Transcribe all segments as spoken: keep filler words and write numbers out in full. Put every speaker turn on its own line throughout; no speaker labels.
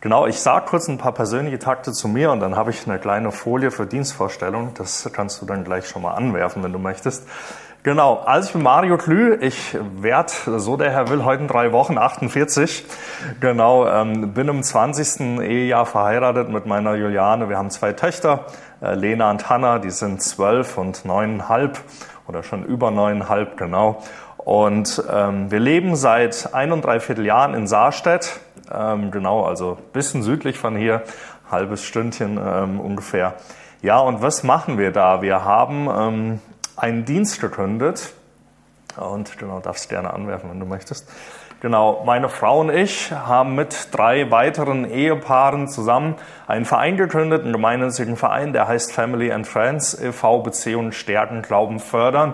Genau, ich sage kurz ein paar persönliche Takte zu mir und dann habe ich eine kleine Folie für Dienstvorstellung. Das kannst du dann gleich schon mal anwerfen, wenn du möchtest. Genau, also ich bin Mario Klü, ich werde, so der Herr will, heute in drei Wochen achtundvierzig. Genau, ähm, bin im zwanzigsten Ehejahr verheiratet mit meiner Juliane. Wir haben zwei Töchter, äh, Lena und Hanna, die sind zwölf und neuneinhalb oder schon über neuneinhalb, genau. Und ähm, wir leben seit ein und dreiviertel Jahren in Saarstedt, ähm, genau, also ein bisschen südlich von hier, halbes Stündchen ähm, ungefähr. Ja, und was machen wir da? Wir haben ähm, einen Dienst gegründet und genau, darfst gerne anwerfen, wenn du möchtest. Genau, meine Frau und ich haben mit drei weiteren Ehepaaren zusammen einen Verein gegründet, einen gemeinnützigen Verein, der heißt Family and Friends e V, Beziehungen stärken, Glauben fördern.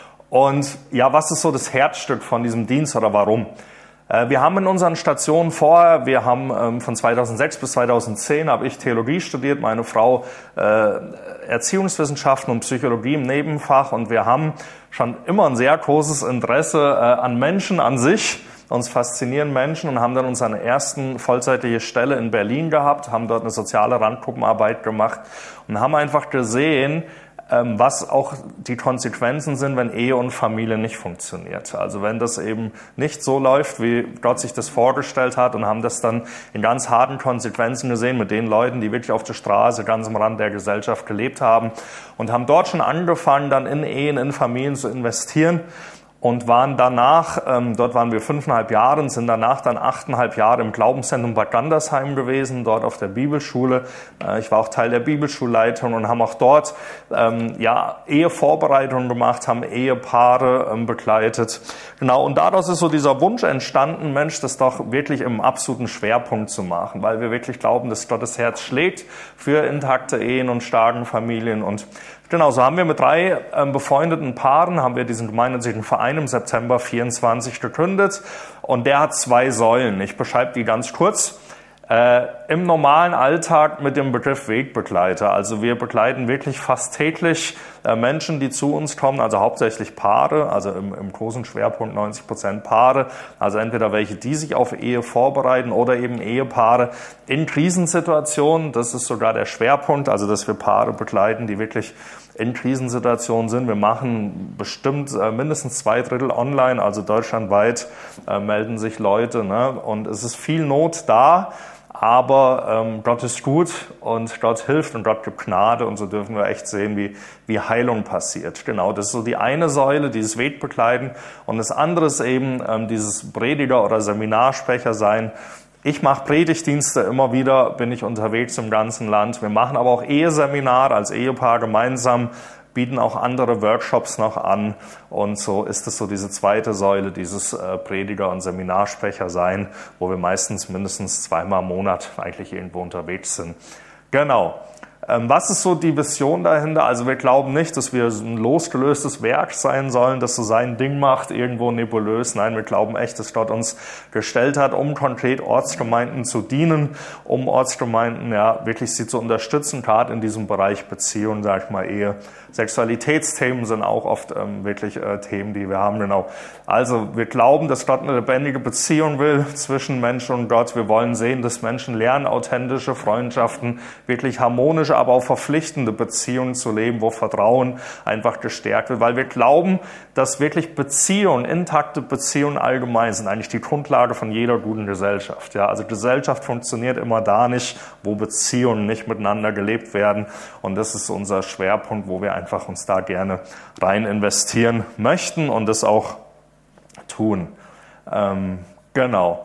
Und ja, was ist so das Herzstück von diesem Dienst oder warum? Wir haben in unseren Stationen vorher, wir haben ähm, von zweitausendsechs bis zweitausendzehn habe ich Theologie studiert, meine Frau äh, Erziehungswissenschaften und Psychologie im Nebenfach und wir haben schon immer ein sehr großes Interesse äh, an Menschen an sich. Uns faszinieren Menschen und haben dann unsere ersten vollzeitige Stelle in Berlin gehabt, haben dort eine soziale Randgruppenarbeit gemacht und haben einfach gesehen, was auch die Konsequenzen sind, wenn Ehe und Familie nicht funktioniert. Also wenn das eben nicht so läuft, wie Gott sich das vorgestellt hat und haben das dann in ganz harten Konsequenzen gesehen mit den Leuten, die wirklich auf der Straße ganz am Rand der Gesellschaft gelebt haben und haben dort schon angefangen, dann in Ehen, in Familien zu investieren. Und waren danach, ähm, dort waren wir fünfeinhalb Jahre, sind danach dann achteinhalb Jahre im Glaubenszentrum Bad Gandersheim gewesen, dort auf der Bibelschule. Äh, ich war auch Teil der Bibelschulleitung und haben auch dort ähm, ja Ehevorbereitungen gemacht, haben Ehepaare ähm, begleitet. Genau, und daraus ist so dieser Wunsch entstanden, Mensch, das doch wirklich im absoluten Schwerpunkt zu machen, weil wir wirklich glauben, dass Gottes Herz schlägt für intakte Ehen und starken Familien. Und genau, so haben wir mit drei ähm, befreundeten Paaren, haben wir diesen gemeinnützigen Verein im September vierundzwanzig gegründet und der hat zwei Säulen. Ich beschreibe die ganz kurz. Äh, im normalen Alltag mit dem Begriff Wegbegleiter. Also wir begleiten wirklich fast täglich äh, Menschen, die zu uns kommen, also hauptsächlich Paare, also im, im großen Schwerpunkt neunzig Prozent Paare, also entweder welche, die sich auf Ehe vorbereiten oder eben Ehepaare in Krisensituationen. Das ist sogar der Schwerpunkt, also dass wir Paare begleiten, die wirklich in Krisensituationen sind. Wir machen bestimmt äh, mindestens zwei Drittel online, also deutschlandweit äh, melden sich Leute, ne? Und es ist viel Not da. Aber ähm, Gott ist gut und Gott hilft und Gott gibt Gnade und so dürfen wir echt sehen, wie, wie Heilung passiert. Genau, das ist so die eine Säule, dieses Wegbegleiten und das andere ist eben ähm, dieses Prediger- oder Seminarsprecher sein. Ich mache Predigtdienste, immer wieder bin ich unterwegs im ganzen Land. Wir machen aber auch Eheseminare als Ehepaar gemeinsam, bieten auch andere Workshops noch an und so ist es so diese zweite Säule, dieses äh, Prediger- und Seminarsprecher sein, wo wir meistens mindestens zweimal im Monat eigentlich irgendwo unterwegs sind. Genau. Ähm, was ist so die Vision dahinter? Also wir glauben nicht, dass wir ein losgelöstes Werk sein sollen, das so sein Ding macht, irgendwo nebulös. Nein, wir glauben echt, dass Gott uns gestellt hat, um konkret Ortsgemeinden zu dienen, um Ortsgemeinden ja wirklich sie zu unterstützen, gerade in diesem Bereich Beziehung, sag ich mal, Ehe. Sexualitätsthemen sind auch oft ähm, wirklich äh, Themen, die wir haben, genau. Also wir glauben, dass Gott eine lebendige Beziehung will zwischen Mensch und Gott. Wir wollen sehen, dass Menschen lernen, authentische Freundschaften, wirklich harmonische, aber auch verpflichtende Beziehungen zu leben, wo Vertrauen einfach gestärkt wird, weil wir glauben, dass wirklich Beziehungen, intakte Beziehungen allgemein sind eigentlich die Grundlage von jeder guten Gesellschaft. Ja, also Gesellschaft funktioniert immer da nicht, wo Beziehungen nicht miteinander gelebt werden und das ist unser Schwerpunkt, wo wir einfach uns da gerne rein investieren möchten und das auch tun. Ähm, genau.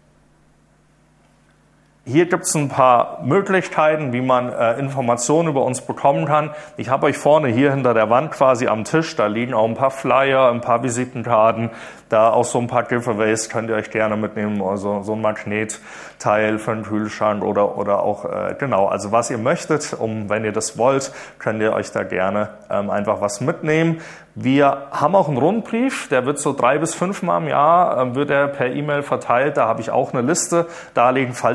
Hier gibt es ein paar Möglichkeiten, wie man äh, Informationen über uns bekommen kann. Ich habe euch vorne hier hinter der Wand quasi am Tisch, da liegen auch ein paar Flyer, ein paar Visitenkarten, da auch so ein paar Giveaways könnt ihr euch gerne mitnehmen, also so ein Magnetteil für einen Kühlschrank oder oder auch, äh, genau, also was ihr möchtet, um, wenn ihr das wollt, könnt ihr euch da gerne ähm, einfach was mitnehmen. Wir haben auch einen Rundbrief, der wird so drei bis fünfmal im Jahr, äh, wird er per E-Mail verteilt, da habe ich auch eine Liste darlegen, falls da jemand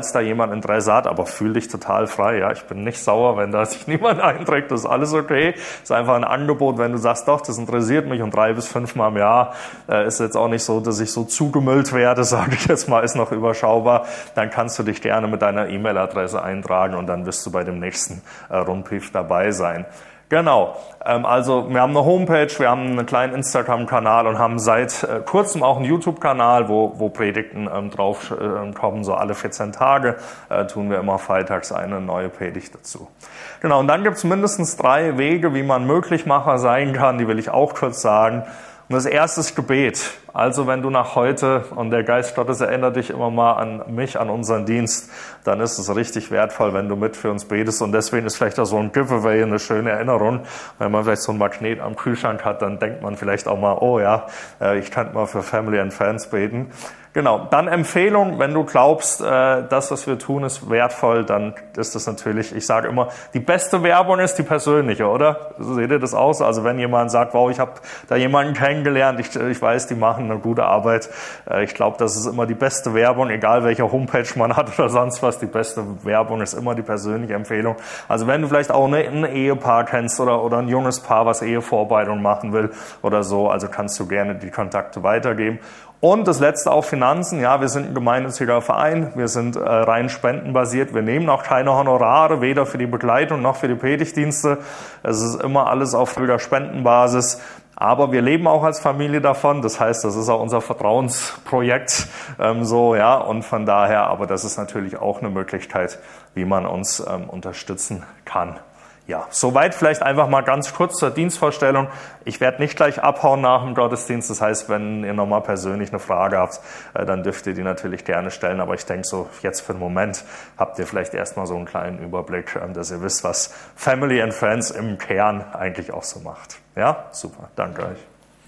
jemand Interesse hat, aber fühl dich total frei. Ja, ich bin nicht sauer, wenn da sich niemand einträgt, das ist alles okay. Das ist einfach ein Angebot, wenn du sagst, doch, das interessiert mich und drei bis fünfmal im Jahr äh, ist jetzt auch nicht so, dass ich so zugemüllt werde, sage ich jetzt mal, ist noch überschaubar, dann kannst du dich gerne mit deiner E-Mail-Adresse eintragen und dann wirst du bei dem nächsten äh, Rundbrief dabei sein. Genau, also wir haben eine Homepage, wir haben einen kleinen Instagram-Kanal und haben seit kurzem auch einen YouTube-Kanal, wo, wo Predigten ähm, drauf äh, kommen, so alle vierzehn Tage äh, tun wir immer freitags eine neue Predigt dazu. Genau, und dann gibt es mindestens drei Wege, wie man Möglichmacher sein kann, die will ich auch kurz sagen. Und das erste ist Gebet. Also wenn du nach heute, und der Geist Gottes erinnert dich immer mal an mich, an unseren Dienst, dann ist es richtig wertvoll, wenn du mit für uns betest. Und deswegen ist vielleicht auch so ein Giveaway eine schöne Erinnerung. Wenn man vielleicht so ein Magnet am Kühlschrank hat, dann denkt man vielleicht auch mal, oh ja, ich könnte mal für Family and Friends beten. Genau, dann Empfehlung, wenn du glaubst, das, was wir tun, ist wertvoll, dann ist das natürlich, ich sage immer, die beste Werbung ist die persönliche, oder? Seht ihr das aus? Also wenn jemand sagt, wow, ich habe da jemanden kennengelernt, ich, ich weiß, die machen eine gute Arbeit. Ich glaube, das ist immer die beste Werbung, egal welche Homepage man hat oder sonst was, die beste Werbung ist immer die persönliche Empfehlung. Also wenn du vielleicht auch ein Ehepaar kennst oder, oder ein junges Paar, was Ehevorbereitung machen will oder so, also kannst du gerne die Kontakte weitergeben. Und das letzte auch Finanzen. Ja, wir sind ein gemeinnütziger Verein. Wir sind äh, rein spendenbasiert. Wir nehmen auch keine Honorare, weder für die Begleitung noch für die Predigtdienste. Es ist immer alles auf völliger Spendenbasis. Aber wir leben auch als Familie davon. Das heißt, das ist auch unser Vertrauensprojekt, ähm, so, ja. Und von daher, aber das ist natürlich auch eine Möglichkeit, wie man uns ähm, unterstützen kann. Ja, soweit vielleicht einfach mal ganz kurz zur Dienstvorstellung. Ich werde nicht gleich abhauen nach dem Gottesdienst. Das heißt, wenn ihr nochmal persönlich eine Frage habt, dann dürft ihr die natürlich gerne stellen. Aber ich denke so, jetzt für den Moment habt ihr vielleicht erstmal so einen kleinen Überblick, dass ihr wisst, was Family and Friends im Kern eigentlich auch so macht. Ja, super. Danke euch.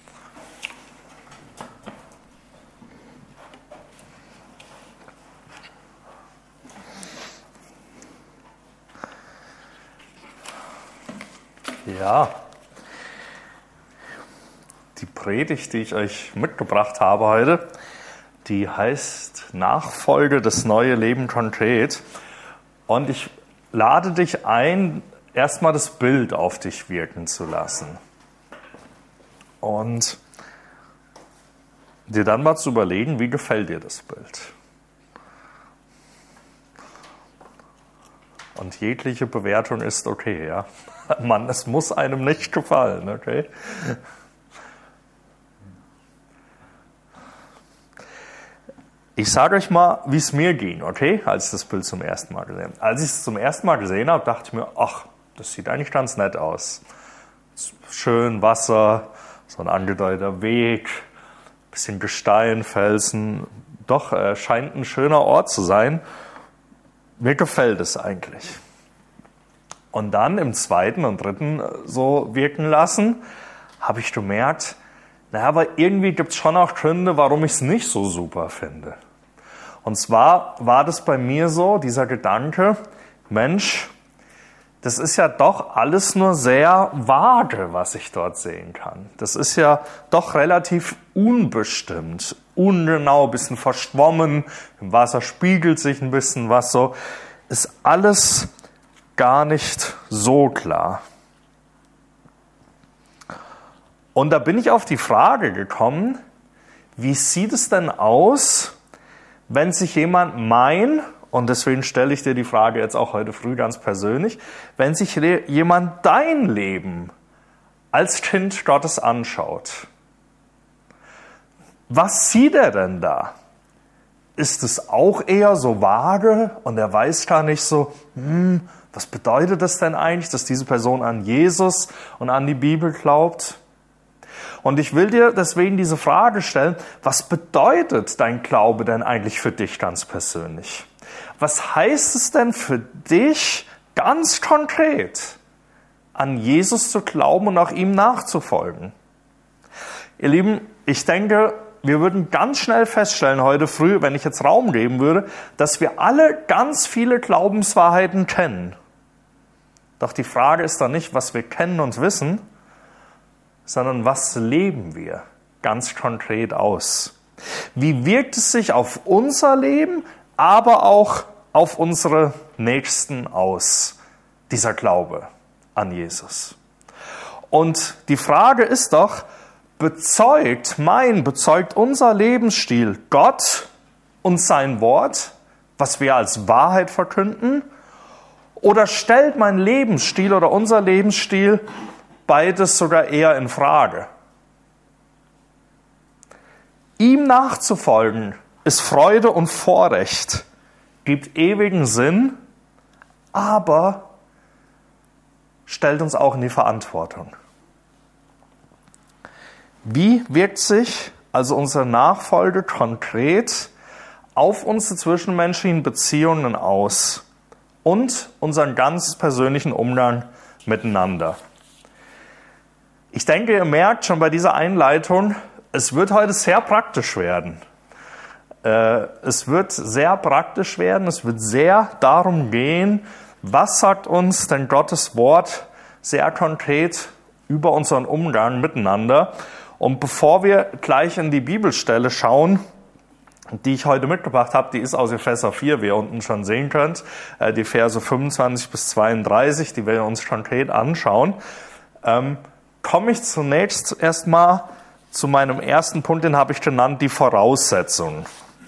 Ja, die Predigt, die ich euch mitgebracht habe heute, die heißt Nachfolge, das neue Leben konkret. Und ich lade dich ein, erstmal das Bild auf dich wirken zu lassen. Und dir dann mal zu überlegen, wie gefällt dir das Bild? Und jegliche Bewertung ist okay, ja. Mann, es muss einem nicht gefallen, okay? Ich sage euch mal, wie es mir ging, okay, als ich das Bild zum ersten Mal gesehen habe. Als ich es zum ersten Mal gesehen habe, dachte ich mir, ach, das sieht eigentlich ganz nett aus. Schön Wasser, so ein angedeuteter Weg, bisschen Gestein, Felsen. Doch, äh, scheint ein schöner Ort zu sein. Mir gefällt es eigentlich. Und dann im zweiten und dritten so wirken lassen, habe ich gemerkt, naja, aber irgendwie gibt es schon auch Gründe, warum ich es nicht so super finde. Und zwar war das bei mir so, dieser Gedanke, Mensch, das ist ja doch alles nur sehr vage, was ich dort sehen kann. Das ist ja doch relativ unbestimmt, ungenau, ein bisschen verschwommen, im Wasser spiegelt sich ein bisschen was so. Ist alles gar nicht so klar. Und da bin ich auf die Frage gekommen, wie sieht es denn aus, wenn sich jemand mein, und deswegen stelle ich dir die Frage jetzt auch heute früh ganz persönlich, wenn sich jemand dein Leben als Kind Gottes anschaut, was sieht er denn da? Ist es auch eher so vage und er weiß gar nicht so, hm, was bedeutet das denn eigentlich, dass diese Person an Jesus und an die Bibel glaubt? Und ich will dir deswegen diese Frage stellen, was bedeutet dein Glaube denn eigentlich für dich ganz persönlich? Was heißt es denn für dich ganz konkret, an Jesus zu glauben und auch ihm nachzufolgen? Ihr Lieben, ich denke, wir würden ganz schnell feststellen heute früh, wenn ich jetzt Raum geben würde, dass wir alle ganz viele Glaubenswahrheiten kennen. Doch die Frage ist dann nicht, was wir kennen und wissen, sondern was leben wir ganz konkret aus? Wie wirkt es sich auf unser Leben, aber auch auf unsere Nächsten aus, dieser Glaube an Jesus. Und die Frage ist doch, bezeugt mein, bezeugt unser Lebensstil Gott und sein Wort, was wir als Wahrheit verkünden? Oder stellt mein Lebensstil oder unser Lebensstil beides sogar eher in Frage? Ihm nachzufolgen ist Freude und Vorrecht, gibt ewigen Sinn, aber stellt uns auch in die Verantwortung. Wie wirkt sich also unsere Nachfolge konkret auf unsere zwischenmenschlichen Beziehungen aus und unseren ganz persönlichen Umgang miteinander? Ich denke, ihr merkt schon bei dieser Einleitung, es wird heute sehr praktisch werden. Es wird sehr praktisch werden, es wird sehr darum gehen, was sagt uns denn Gottes Wort sehr konkret über unseren Umgang miteinander. Und bevor wir gleich in die Bibelstelle schauen, die ich heute mitgebracht habe, die ist aus Epheser vier, wie ihr unten schon sehen könnt, die Verse fünfundzwanzig bis zweiunddreißig, die wir uns konkret anschauen, ähm, komme ich zunächst erstmal zu meinem ersten Punkt, den habe ich genannt, die Voraussetzungen.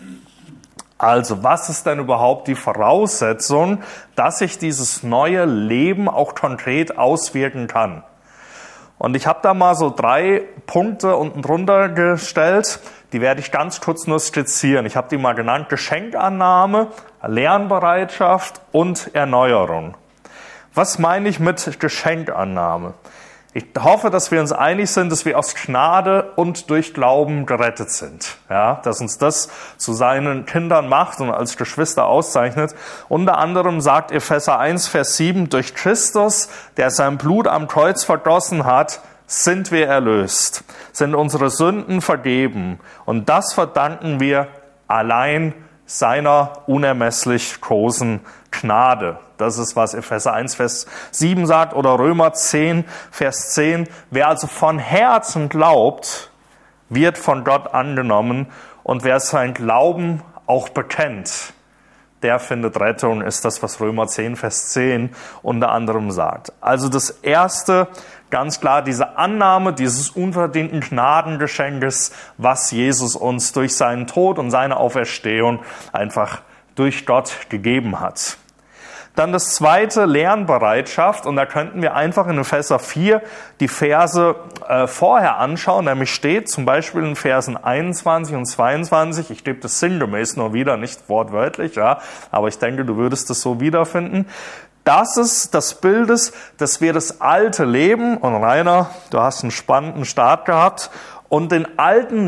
Also, was ist denn überhaupt die Voraussetzung, dass sich dieses neue Leben auch konkret auswirken kann? Und ich habe da mal so drei Punkte unten drunter gestellt, die werde ich ganz kurz nur skizzieren. Ich habe die mal genannt: Geschenkannahme, Lernbereitschaft und Erneuerung. Was meine ich mit Geschenkannahme? Ich hoffe, dass wir uns einig sind, dass wir aus Gnade und durch Glauben gerettet sind. Ja, dass uns das zu seinen Kindern macht und als Geschwister auszeichnet. Unter anderem sagt Epheser eins, Vers sieben, durch Christus, der sein Blut am Kreuz vergossen hat, sind wir erlöst, sind unsere Sünden vergeben. Und das verdanken wir allein seiner unermesslich großen Gnade. Das ist, was Epheser eins, Vers sieben sagt, oder Römer zehn, Vers zehn. Wer also von Herzen glaubt, wird von Gott angenommen. Und wer sein Glauben auch bekennt, der findet Rettung, ist das, was Römer zehn, Vers zehn unter anderem sagt. Also das Erste, ganz klar, diese Annahme dieses unverdienten Gnadengeschenkes, was Jesus uns durch seinen Tod und seine Auferstehung einfach durch Gott gegeben hat. Dann das zweite, Lernbereitschaft. Und da könnten wir einfach in Epheser vier die Verse äh, vorher anschauen. Nämlich steht zum Beispiel in Versen einundzwanzig und zweiundzwanzig, ich gebe das sinngemäß nur wieder, nicht wortwörtlich, ja, aber ich denke, du würdest das so wiederfinden. Das ist das Bild, dass wir das alte Leben, und Rainer, du hast einen spannenden Start gehabt, und den alten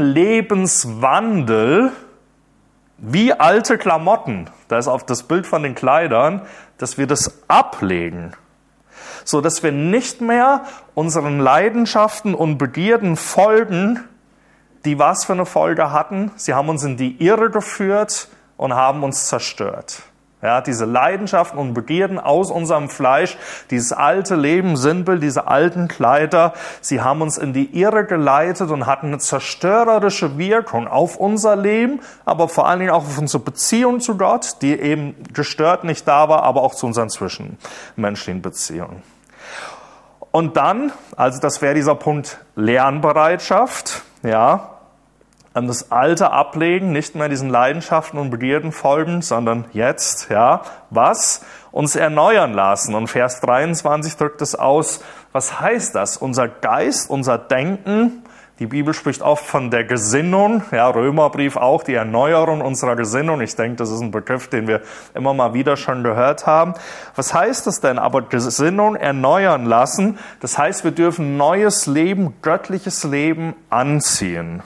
Lebenswandel wie alte Klamotten, da ist auf das Bild von den Kleidern, dass wir das ablegen, so dass wir nicht mehr unseren Leidenschaften und Begierden folgen, die was für eine Folge hatten. Sie haben uns in die Irre geführt und haben uns zerstört. Ja, diese Leidenschaften und Begierden aus unserem Fleisch, dieses alte Leben, Sinnbild, diese alten Kleider, sie haben uns in die Irre geleitet und hatten eine zerstörerische Wirkung auf unser Leben, aber vor allen Dingen auch auf unsere Beziehung zu Gott, die eben gestört nicht da war, aber auch zu unseren zwischenmenschlichen Beziehungen. Und dann, also das wäre dieser Punkt Lernbereitschaft, ja, das Alte ablegen, nicht mehr diesen Leidenschaften und Begierden folgen, sondern jetzt, ja, was? Uns erneuern lassen. Und Vers dreiundzwanzig drückt es aus. Was heißt das? Unser Geist, unser Denken, die Bibel spricht oft von der Gesinnung, ja, Römerbrief auch, die Erneuerung unserer Gesinnung. Ich denke, das ist ein Begriff, den wir immer mal wieder schon gehört haben. Was heißt das denn? Aber Gesinnung erneuern lassen, das heißt, wir dürfen neues Leben, göttliches Leben anziehen.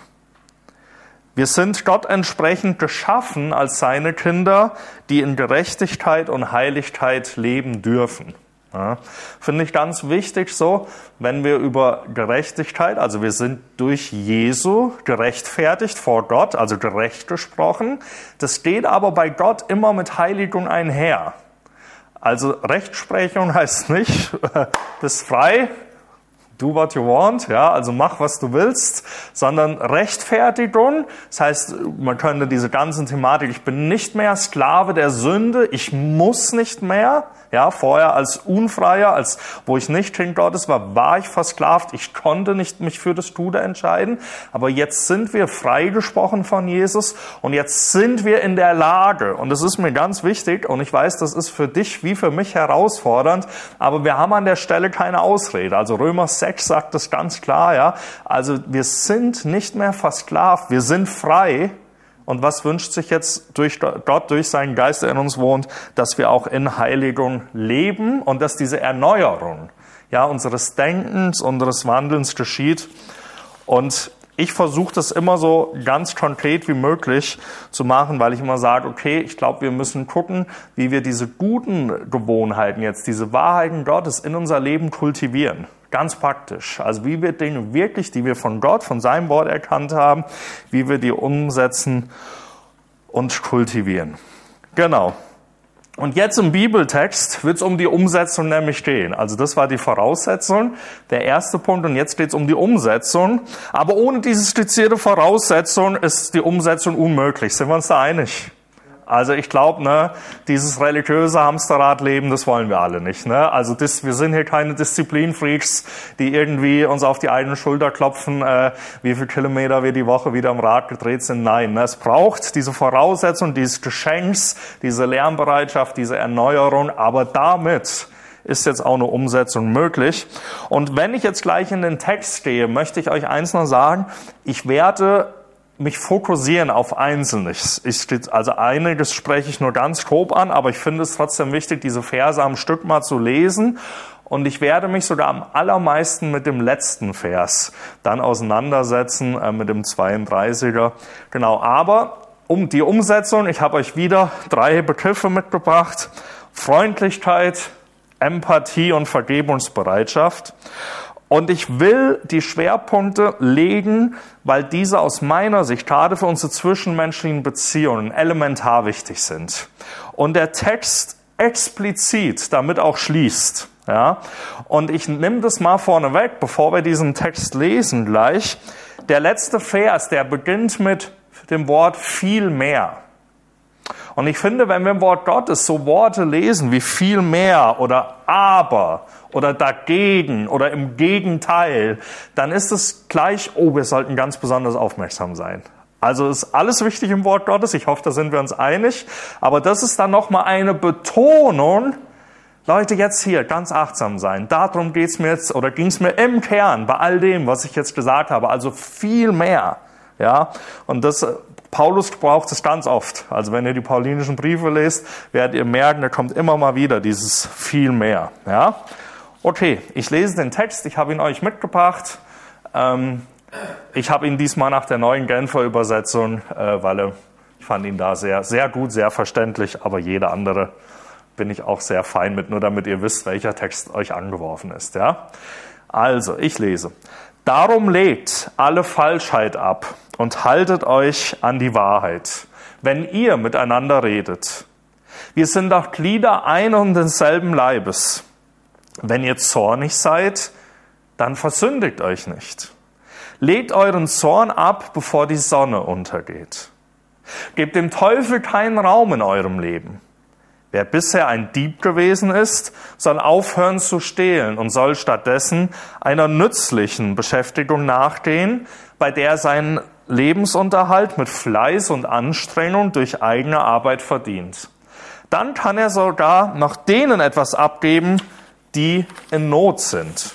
Wir sind Gott entsprechend geschaffen als seine Kinder, die in Gerechtigkeit und Heiligkeit leben dürfen. Ja, finde ich ganz wichtig so, wenn wir über Gerechtigkeit, also wir sind durch Jesu gerechtfertigt vor Gott, also gerecht gesprochen. Das geht aber bei Gott immer mit Heiligung einher. Also Rechtsprechung heißt nicht, bist frei, do what you want, ja, also mach, was du willst, sondern Rechtfertigung. Das heißt, man könnte diese ganzen Thematik, ich bin nicht mehr Sklave der Sünde, ich muss nicht mehr, ja, vorher als Unfreier, als wo ich nicht Kind Gottes war, war ich versklavt, ich konnte nicht mich für das Gute entscheiden, aber jetzt sind wir freigesprochen von Jesus und jetzt sind wir in der Lage, und das ist mir ganz wichtig, und ich weiß, das ist für dich wie für mich herausfordernd, aber wir haben an der Stelle keine Ausrede. Also Römer sechs sagt das ganz klar, ja. Also wir sind nicht mehr versklavt, wir sind frei. Und was wünscht sich jetzt durch Gott, durch seinen Geist, der in uns wohnt, dass wir auch in Heiligung leben und dass diese Erneuerung, ja, unseres Denkens, unseres Wandelns geschieht. Und ich versuche das immer so ganz konkret wie möglich zu machen, weil ich immer sage, okay, ich glaube, wir müssen gucken, wie wir diese guten Gewohnheiten jetzt, diese Wahrheiten Gottes in unser Leben kultivieren. Ganz praktisch. Also wie wir Dinge wirklich, die wir von Gott, von seinem Wort erkannt haben, wie wir die umsetzen und kultivieren. Genau. Und jetzt im Bibeltext wird es um die Umsetzung nämlich gehen. Also das war die Voraussetzung, der erste Punkt. Und jetzt geht es um die Umsetzung. Aber ohne diese skizzierte Voraussetzung ist die Umsetzung unmöglich. Sind wir uns da einig? Also ich glaube, ne, dieses religiöse Hamsterradleben, das wollen wir alle nicht. Ne? Also das, wir sind hier keine Disziplinfreaks, die irgendwie uns auf die eigene Schulter klopfen, äh, wie viele Kilometer wir die Woche wieder am Rad gedreht sind. Nein, ne? Es braucht diese Voraussetzung, dieses Geschenks, diese Lernbereitschaft, diese Erneuerung, aber damit ist jetzt auch eine Umsetzung möglich. Und wenn ich jetzt gleich in den Text gehe, möchte ich euch eins noch sagen, ich werde mich fokussieren auf Einzelnes. Ich, also einiges spreche ich nur ganz grob an, aber ich finde es trotzdem wichtig, diese Verse am Stück mal zu lesen. Und ich werde mich sogar am allermeisten mit dem letzten Vers dann auseinandersetzen, äh, mit dem zweiunddreißiger. Genau, aber um die Umsetzung, ich habe euch wieder drei Begriffe mitgebracht. Freundlichkeit, Empathie und Vergebungsbereitschaft. Und ich will die Schwerpunkte legen, weil diese aus meiner Sicht gerade für unsere zwischenmenschlichen Beziehungen elementar wichtig sind. Und der Text explizit damit auch schließt. Ja? Und ich nehme das mal vorneweg, bevor wir diesen Text lesen gleich. Der letzte Vers, der beginnt mit dem Wort viel mehr. Und ich finde, wenn wir im Wort Gottes so Worte lesen wie viel mehr oder aber oder dagegen oder im Gegenteil, dann ist es gleich, oh, wir sollten ganz besonders aufmerksam sein. Also ist alles wichtig im Wort Gottes, ich hoffe, da sind wir uns einig, aber das ist dann nochmal eine Betonung, Leute, jetzt hier ganz achtsam sein. Darum geht's mir jetzt, oder ging's mir im Kern bei all dem, was ich jetzt gesagt habe, also viel mehr. Ja, und das, Paulus braucht es ganz oft. Also wenn ihr die paulinischen Briefe lest, werdet ihr merken, da kommt immer mal wieder dieses viel mehr. Ja, okay, ich lese den Text, ich habe ihn euch mitgebracht. Ähm, ich habe ihn diesmal nach der neuen Genfer Übersetzung, äh, weil er, ich fand ihn da sehr, sehr gut, sehr verständlich, aber jeder andere bin ich auch sehr fein mit, nur damit ihr wisst, welcher Text euch angeworfen ist. Ja, also ich lese. Darum legt alle Falschheit ab und haltet euch an die Wahrheit, wenn ihr miteinander redet. Wir sind doch Glieder ein und denselben Leibes. Wenn ihr zornig seid, dann versündigt euch nicht. Legt euren Zorn ab, bevor die Sonne untergeht. Gebt dem Teufel keinen Raum in eurem Leben. Wer bisher ein Dieb gewesen ist, soll aufhören zu stehlen und soll stattdessen einer nützlichen Beschäftigung nachgehen, bei der er seinen Lebensunterhalt mit Fleiß und Anstrengung durch eigene Arbeit verdient. Dann kann er sogar noch denen etwas abgeben, die in Not sind.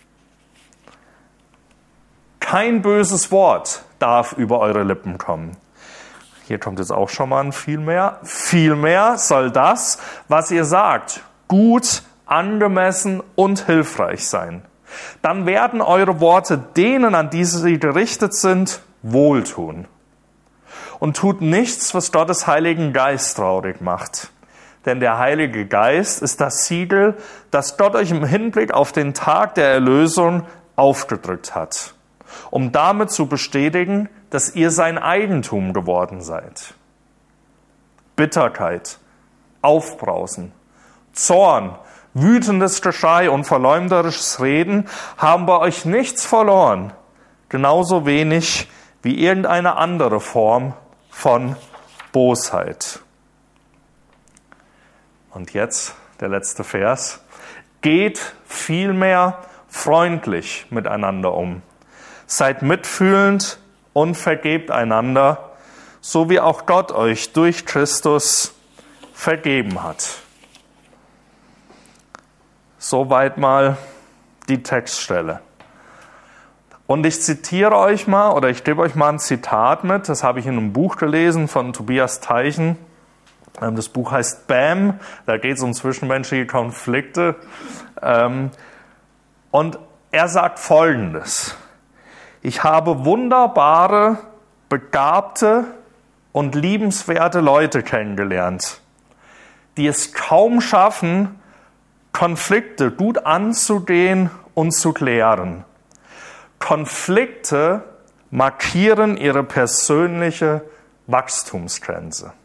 Kein böses Wort darf über eure Lippen kommen. Hier kommt jetzt auch schon mal ein viel mehr. Vielmehr soll das, was ihr sagt, gut, angemessen und hilfreich sein. Dann werden eure Worte denen, an die sie gerichtet sind, wohltun. Und tut nichts, was Gottes Heiligen Geist traurig macht. Denn der Heilige Geist ist das Siegel, das Gott euch im Hinblick auf den Tag der Erlösung aufgedrückt hat, um damit zu bestätigen, dass ihr sein Eigentum geworden seid. Bitterkeit, Aufbrausen, Zorn, wütendes Geschrei und verleumderisches Reden haben bei euch nichts verloren, genauso wenig wie irgendeine andere Form von Bosheit. Und jetzt der letzte Vers. Geht vielmehr freundlich miteinander um. Seid mitfühlend und vergebt einander, so wie auch Gott euch durch Christus vergeben hat. Soweit mal die Textstelle. Und ich zitiere euch mal, oder ich gebe euch mal ein Zitat mit, das habe ich in einem Buch gelesen von Tobias Teichen. Das Buch heißt Bam, da geht es um zwischenmenschliche Konflikte. Und er sagt Folgendes: Ich habe wunderbare, begabte und liebenswerte Leute kennengelernt, die es kaum schaffen, Konflikte gut anzugehen und zu klären. Konflikte markieren ihre persönliche Wachstumsgrenze.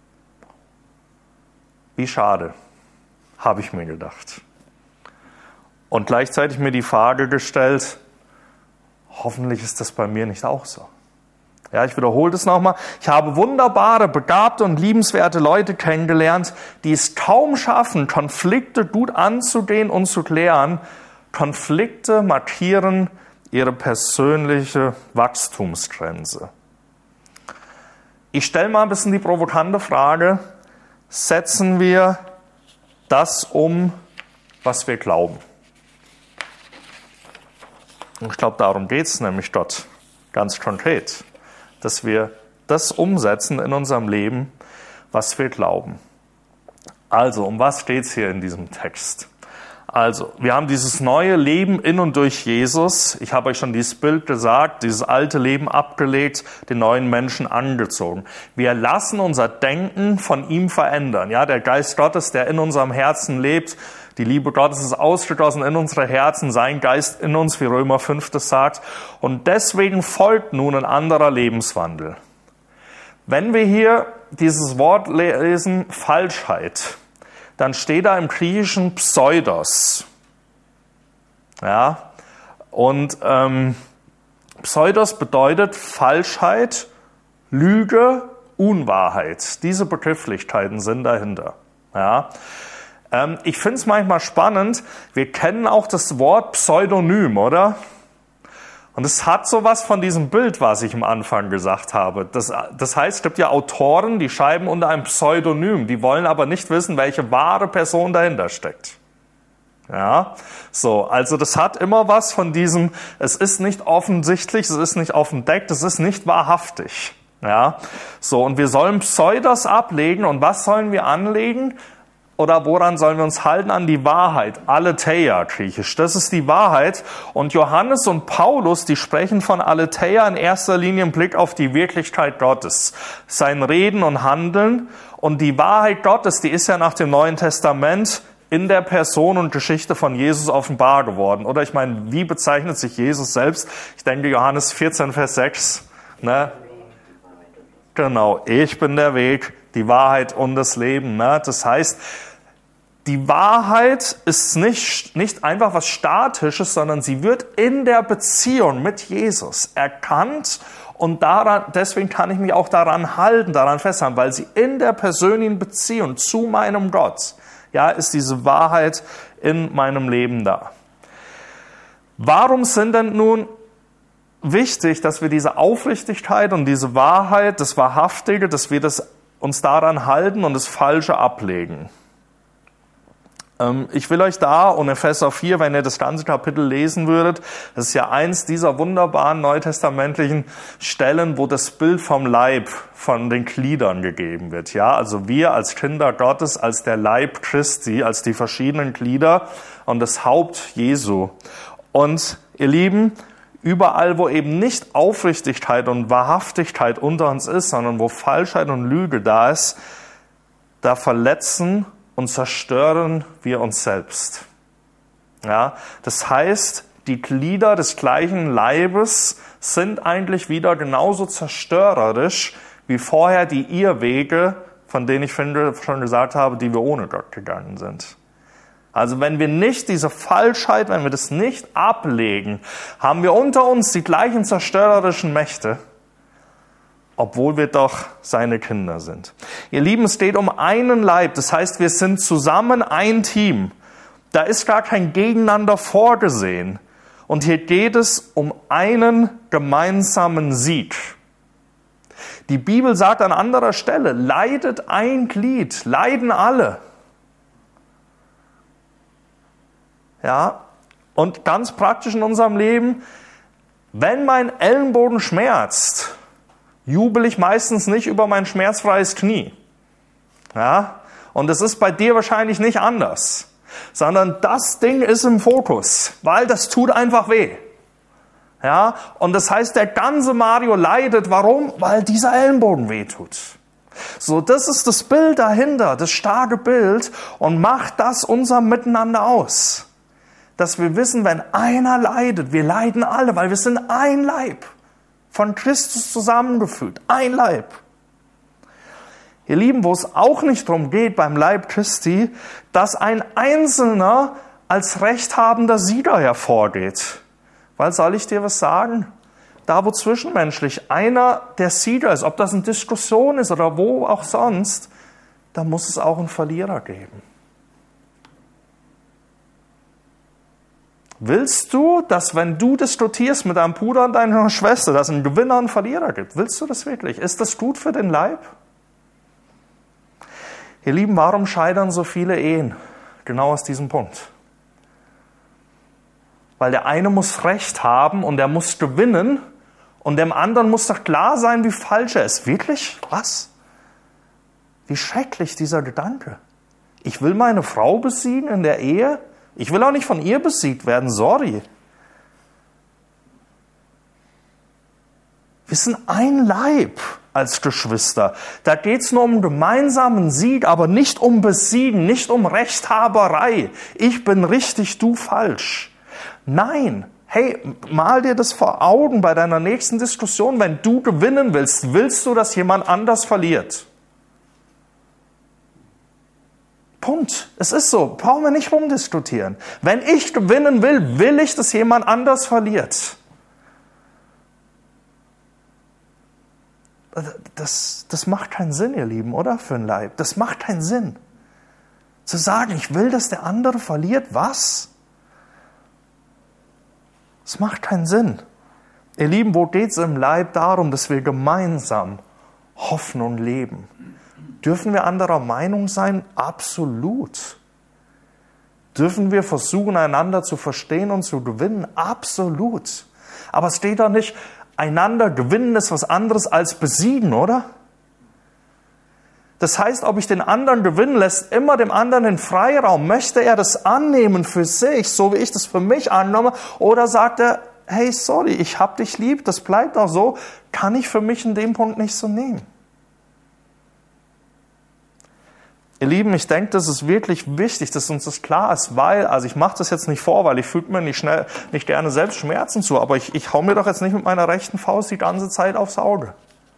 Wie schade, habe ich mir gedacht. Und gleichzeitig mir die Frage gestellt, hoffentlich ist das bei mir nicht auch so. Ja, ich wiederhole das nochmal. Ich habe wunderbare, begabte und liebenswerte Leute kennengelernt, die es kaum schaffen, Konflikte gut anzugehen und zu klären. Konflikte markieren ihre persönliche Wachstumsgrenze. Ich stelle mal ein bisschen die provokante Frage: Setzen wir das um, was wir glauben? Und ich glaube, darum geht es nämlich dort ganz konkret, dass wir das umsetzen in unserem Leben, was wir glauben. Also, um was geht es hier in diesem Text? Also, wir haben dieses neue Leben in und durch Jesus. Ich habe euch schon dieses Bild gesagt, dieses alte Leben abgelegt, den neuen Menschen angezogen. Wir lassen unser Denken von ihm verändern. Ja, der Geist Gottes, der in unserem Herzen lebt, die Liebe Gottes ist ausgegossen in unsere Herzen, sein Geist in uns, wie Römer fünf das sagt. Und deswegen folgt nun ein anderer Lebenswandel. Wenn wir hier dieses Wort lesen, Falschheit, dann steht da im Griechischen Pseudos. Ja, und ähm, Pseudos bedeutet Falschheit, Lüge, Unwahrheit. Diese Begrifflichkeiten sind dahinter. Ja. Ähm, ich finde es manchmal spannend, wir kennen auch das Wort Pseudonym, oder? Und es hat sowas von diesem Bild, was ich am Anfang gesagt habe. Das, das heißt, es gibt ja Autoren, die schreiben unter einem Pseudonym, die wollen aber nicht wissen, welche wahre Person dahinter steckt. Ja, so, also das hat immer was von diesem, es ist nicht offensichtlich, es ist nicht offendeckt, es ist nicht wahrhaftig. Ja, so, und wir sollen Pseudos ablegen, und was sollen wir anlegen? Oder woran sollen wir uns halten? An die Wahrheit. Aletheia, griechisch. Das ist die Wahrheit. Und Johannes und Paulus, die sprechen von Aletheia in erster Linie im Blick auf die Wirklichkeit Gottes. Sein Reden und Handeln. Und die Wahrheit Gottes, die ist ja nach dem Neuen Testament in der Person und Geschichte von Jesus offenbar geworden. Oder ich meine, wie bezeichnet sich Jesus selbst? Ich denke, Johannes vierzehn, Vers sechs. Ne? Genau, ich bin der Weg, die Wahrheit und das Leben. Ne? Das heißt, die Wahrheit ist nicht, nicht einfach was Statisches, sondern sie wird in der Beziehung mit Jesus erkannt, und daran, deswegen kann ich mich auch daran halten, daran festhalten, weil sie in der persönlichen Beziehung zu meinem Gott, ja, ist diese Wahrheit in meinem Leben da. Warum sind denn nun wichtig, dass wir diese Aufrichtigkeit und diese Wahrheit, das Wahrhaftige, dass wir das uns daran halten und das Falsche ablegen? Ähm, ich will euch da, und Epheser vier, wenn ihr das ganze Kapitel lesen würdet, das ist ja eins dieser wunderbaren neutestamentlichen Stellen, wo das Bild vom Leib, von den Gliedern gegeben wird. Ja, also wir als Kinder Gottes, als der Leib Christi, als die verschiedenen Glieder und das Haupt Jesu. Und ihr Lieben, überall, wo eben nicht Aufrichtigkeit und Wahrhaftigkeit unter uns ist, sondern wo Falschheit und Lüge da ist, da verletzen und zerstören wir uns selbst. Ja, das heißt, die Glieder des gleichen Leibes sind eigentlich wieder genauso zerstörerisch wie vorher die Irrwege, von denen ich finde, schon gesagt habe, die wir ohne Gott gegangen sind. Also wenn wir nicht diese Falschheit, wenn wir das nicht ablegen, haben wir unter uns die gleichen zerstörerischen Mächte, obwohl wir doch seine Kinder sind. Ihr Lieben, es geht um einen Leib, das heißt, wir sind zusammen ein Team. Da ist gar kein Gegeneinander vorgesehen. Und hier geht es um einen gemeinsamen Sieg. Die Bibel sagt an anderer Stelle, leidet ein Glied, leiden alle. Ja, und ganz praktisch in unserem Leben, wenn mein Ellenbogen schmerzt, jubel ich meistens nicht über mein schmerzfreies Knie. Ja, und es ist bei dir wahrscheinlich nicht anders, sondern das Ding ist im Fokus, weil das tut einfach weh. Ja, und das heißt, der ganze Mario leidet. Warum? Weil dieser Ellenbogen wehtut. So, das ist das Bild dahinter, das starke Bild, und macht das unser Miteinander aus. Dass wir wissen, wenn einer leidet, wir leiden alle, weil wir sind ein Leib, von Christus zusammengefügt, ein Leib. Ihr Lieben, wo es auch nicht darum geht beim Leib Christi, dass ein Einzelner als rechthabender Sieger hervorgeht. Weil, soll ich dir was sagen? Da, wo zwischenmenschlich einer der Sieger ist, ob das eine Diskussion ist oder wo auch sonst, da muss es auch einen Verlierer geben. Willst du, dass wenn du diskutierst mit deinem Bruder und deiner Schwester, dass es einen Gewinner und einen Verlierer gibt? Willst du das wirklich? Ist das gut für den Leib? Ihr Lieben, warum scheitern so viele Ehen? Genau aus diesem Punkt. Weil der eine muss Recht haben und er muss gewinnen und dem anderen muss doch klar sein, wie falsch er ist. Wirklich? Was? Wie schrecklich dieser Gedanke. Ich will meine Frau besiegen in der Ehe? Ich will auch nicht von ihr besiegt werden, sorry. Wir sind ein Leib als Geschwister. Da geht es nur um gemeinsamen Sieg, aber nicht um Besiegen, nicht um Rechthaberei. Ich bin richtig, du falsch. Nein, hey, mal dir das vor Augen bei deiner nächsten Diskussion. Wenn du gewinnen willst, willst du, dass jemand anders verliert. Punkt. Es ist so. Brauchen wir nicht rumdiskutieren. Wenn ich gewinnen will, will ich, dass jemand anders verliert. Das, das macht keinen Sinn, ihr Lieben, oder? Für ein Leib. Das macht keinen Sinn. Zu sagen, ich will, dass der andere verliert, was? Das macht keinen Sinn. Ihr Lieben, wo geht es im Leib darum, dass wir gemeinsam hoffen und leben? Dürfen wir anderer Meinung sein? Absolut. Dürfen wir versuchen, einander zu verstehen und zu gewinnen? Absolut. Aber es steht doch nicht, einander gewinnen ist was anderes als besiegen, oder? Das heißt, ob ich den anderen gewinnen lässt, immer dem anderen den Freiraum. Möchte er das annehmen für sich, so wie ich das für mich annehme? Oder sagt er, hey, sorry, ich hab dich lieb, das bleibt auch so, kann ich für mich in dem Punkt nicht so nehmen. Ihr Lieben, ich denke, das ist wirklich wichtig, dass uns das klar ist, weil, also ich mache das jetzt nicht vor, weil ich füge mir nicht schnell, nicht gerne selbst Schmerzen zu, aber ich, ich hau mir doch jetzt nicht mit meiner rechten Faust die ganze Zeit aufs Auge.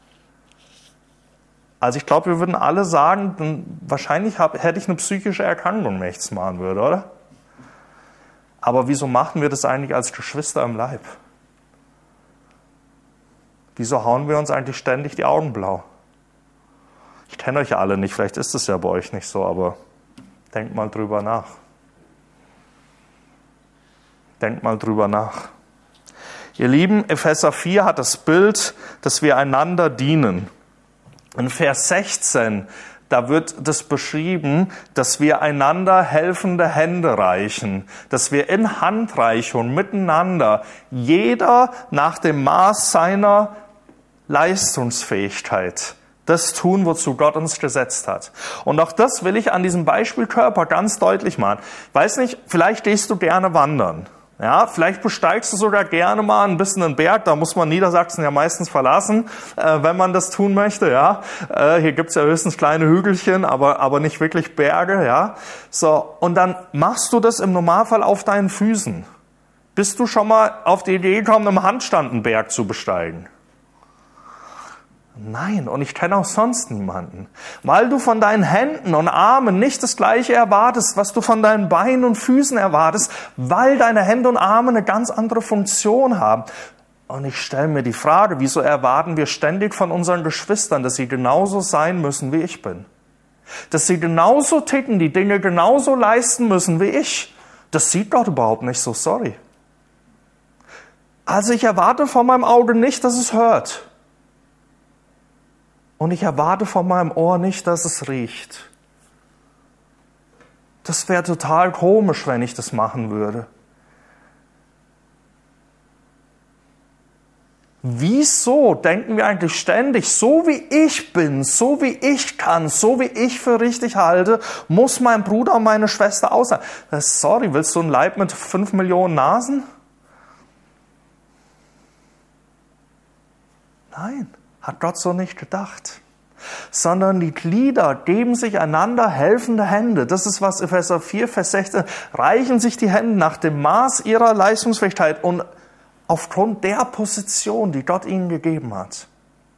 Also ich glaube, wir würden alle sagen, dann wahrscheinlich hab, hätte ich eine psychische Erkrankung, wenn ich das machen würde, oder? Aber wieso machen wir das eigentlich als Geschwister im Leib? Wieso hauen wir uns eigentlich ständig die Augen blau? Ich kenne euch ja alle nicht, vielleicht ist es ja bei euch nicht so, aber denkt mal drüber nach. Denkt mal drüber nach. Ihr Lieben, Epheser vier hat das Bild, dass wir einander dienen. In Vers sechzehn, da wird das beschrieben, dass wir einander helfende Hände reichen, dass wir in Handreichung miteinander, jeder nach dem Maß seiner Leistungsfähigkeit, das tun, wozu Gott uns gesetzt hat. Und auch das will ich an diesem Beispiel Körper ganz deutlich machen. Weiß nicht, vielleicht gehst du gerne wandern. Ja, vielleicht besteigst du sogar gerne mal ein bisschen einen Berg, da muss man Niedersachsen ja meistens verlassen, äh, wenn man das tun möchte, ja. Äh, hier gibt's ja höchstens kleine Hügelchen, aber, aber nicht wirklich Berge, ja. So, und dann machst du das im Normalfall auf deinen Füßen. Bist du schon mal auf die Idee gekommen, im Handstand einen Berg zu besteigen? Nein, und ich kenne auch sonst niemanden. Weil du von deinen Händen und Armen nicht das Gleiche erwartest, was du von deinen Beinen und Füßen erwartest, weil deine Hände und Arme eine ganz andere Funktion haben. Und ich stelle mir die Frage, wieso erwarten wir ständig von unseren Geschwistern, dass sie genauso sein müssen, wie ich bin? Dass sie genauso ticken, die Dinge genauso leisten müssen, wie ich? Das sieht Gott überhaupt nicht so, sorry. Also ich erwarte von meinem Auge nicht, dass es hört. Und ich erwarte von meinem Ohr nicht, dass es riecht. Das wäre total komisch, wenn ich das machen würde. Wieso denken wir eigentlich ständig, so wie ich bin, so wie ich kann, so wie ich für richtig halte, muss mein Bruder und meine Schwester auch sein? Sorry, willst du ein Leib mit fünf Millionen Nasen? Nein, hat Gott so nicht gedacht. Sondern die Glieder geben sich einander helfende Hände. Das ist, was Epheser vier, Vers sechzehn, reichen sich die Hände nach dem Maß ihrer Leistungsfähigkeit und aufgrund der Position, die Gott ihnen gegeben hat.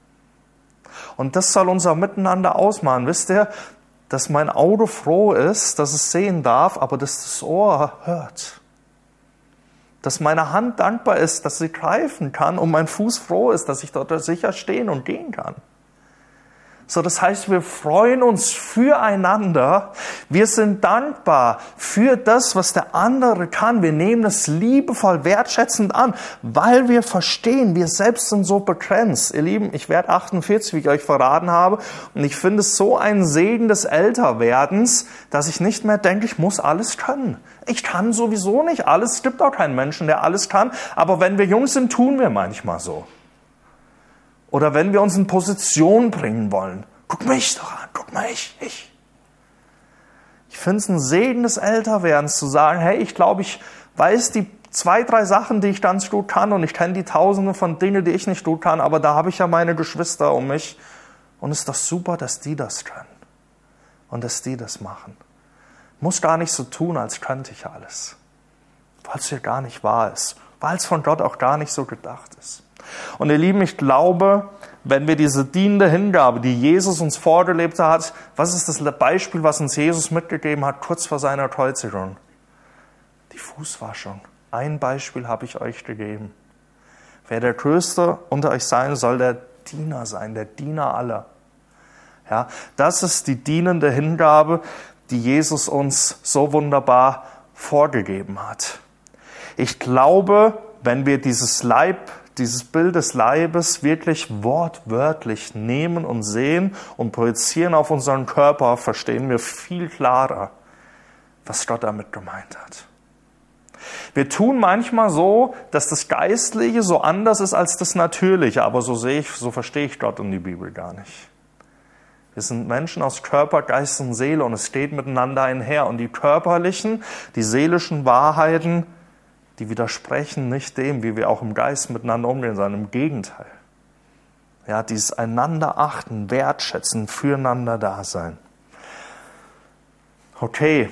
Und das soll unser Miteinander ausmachen. Wisst ihr, dass mein Auge froh ist, dass es sehen darf, aber dass das Ohr hört. Dass meine Hand dankbar ist, dass sie greifen kann und mein Fuß froh ist, dass ich dort sicher stehen und gehen kann. So, das heißt, wir freuen uns füreinander. Wir sind dankbar für das, was der andere kann. Wir nehmen es liebevoll, wertschätzend an, weil wir verstehen, wir selbst sind so begrenzt. Ihr Lieben, ich werde achtundvierzig, wie ich euch verraten habe, und ich finde es so ein Segen des Älterwerdens, dass ich nicht mehr denke, ich muss alles können. Ich kann sowieso nicht alles. Es gibt auch keinen Menschen, der alles kann. Aber wenn wir jung sind, tun wir manchmal so. Oder wenn wir uns in Position bringen wollen. Guck mich doch an, guck mal, ich, ich. Ich finde es ein Segen des Älterwerdens zu sagen, hey, ich glaube, ich weiß die zwei, drei Sachen, die ich ganz gut kann und ich kenne die Tausende von Dingen, die ich nicht gut kann, aber da habe ich ja meine Geschwister um mich und es ist doch super, dass die das können und dass die das machen. Muss gar nicht so tun, als könnte ich alles, weil es ja gar nicht wahr ist, weil es von Gott auch gar nicht so gedacht ist. Und ihr Lieben, ich glaube, wenn wir diese dienende Hingabe, die Jesus uns vorgelebt hat, was ist das Beispiel, was uns Jesus mitgegeben hat, kurz vor seiner Kreuzigung? Die Fußwaschung. Ein Beispiel habe ich euch gegeben. Wer der Größte unter euch sein soll, der Diener sein, der Diener aller. Ja, das ist die dienende Hingabe, die Jesus uns so wunderbar vorgegeben hat. Ich glaube, wenn wir dieses Leib, dieses Bild des Leibes wirklich wortwörtlich nehmen und sehen und projizieren auf unseren Körper, verstehen wir viel klarer, was Gott damit gemeint hat. Wir tun manchmal so, dass das Geistliche so anders ist als das Natürliche, aber so sehe ich, so verstehe ich Gott und die Bibel gar nicht. Wir sind Menschen aus Körper, Geist und Seele und es geht miteinander einher. Und die körperlichen, die seelischen Wahrheiten, die widersprechen nicht dem, wie wir auch im Geist miteinander umgehen, sondern im Gegenteil. Ja, dieses einander achten, wertschätzen, füreinander da sein. Okay.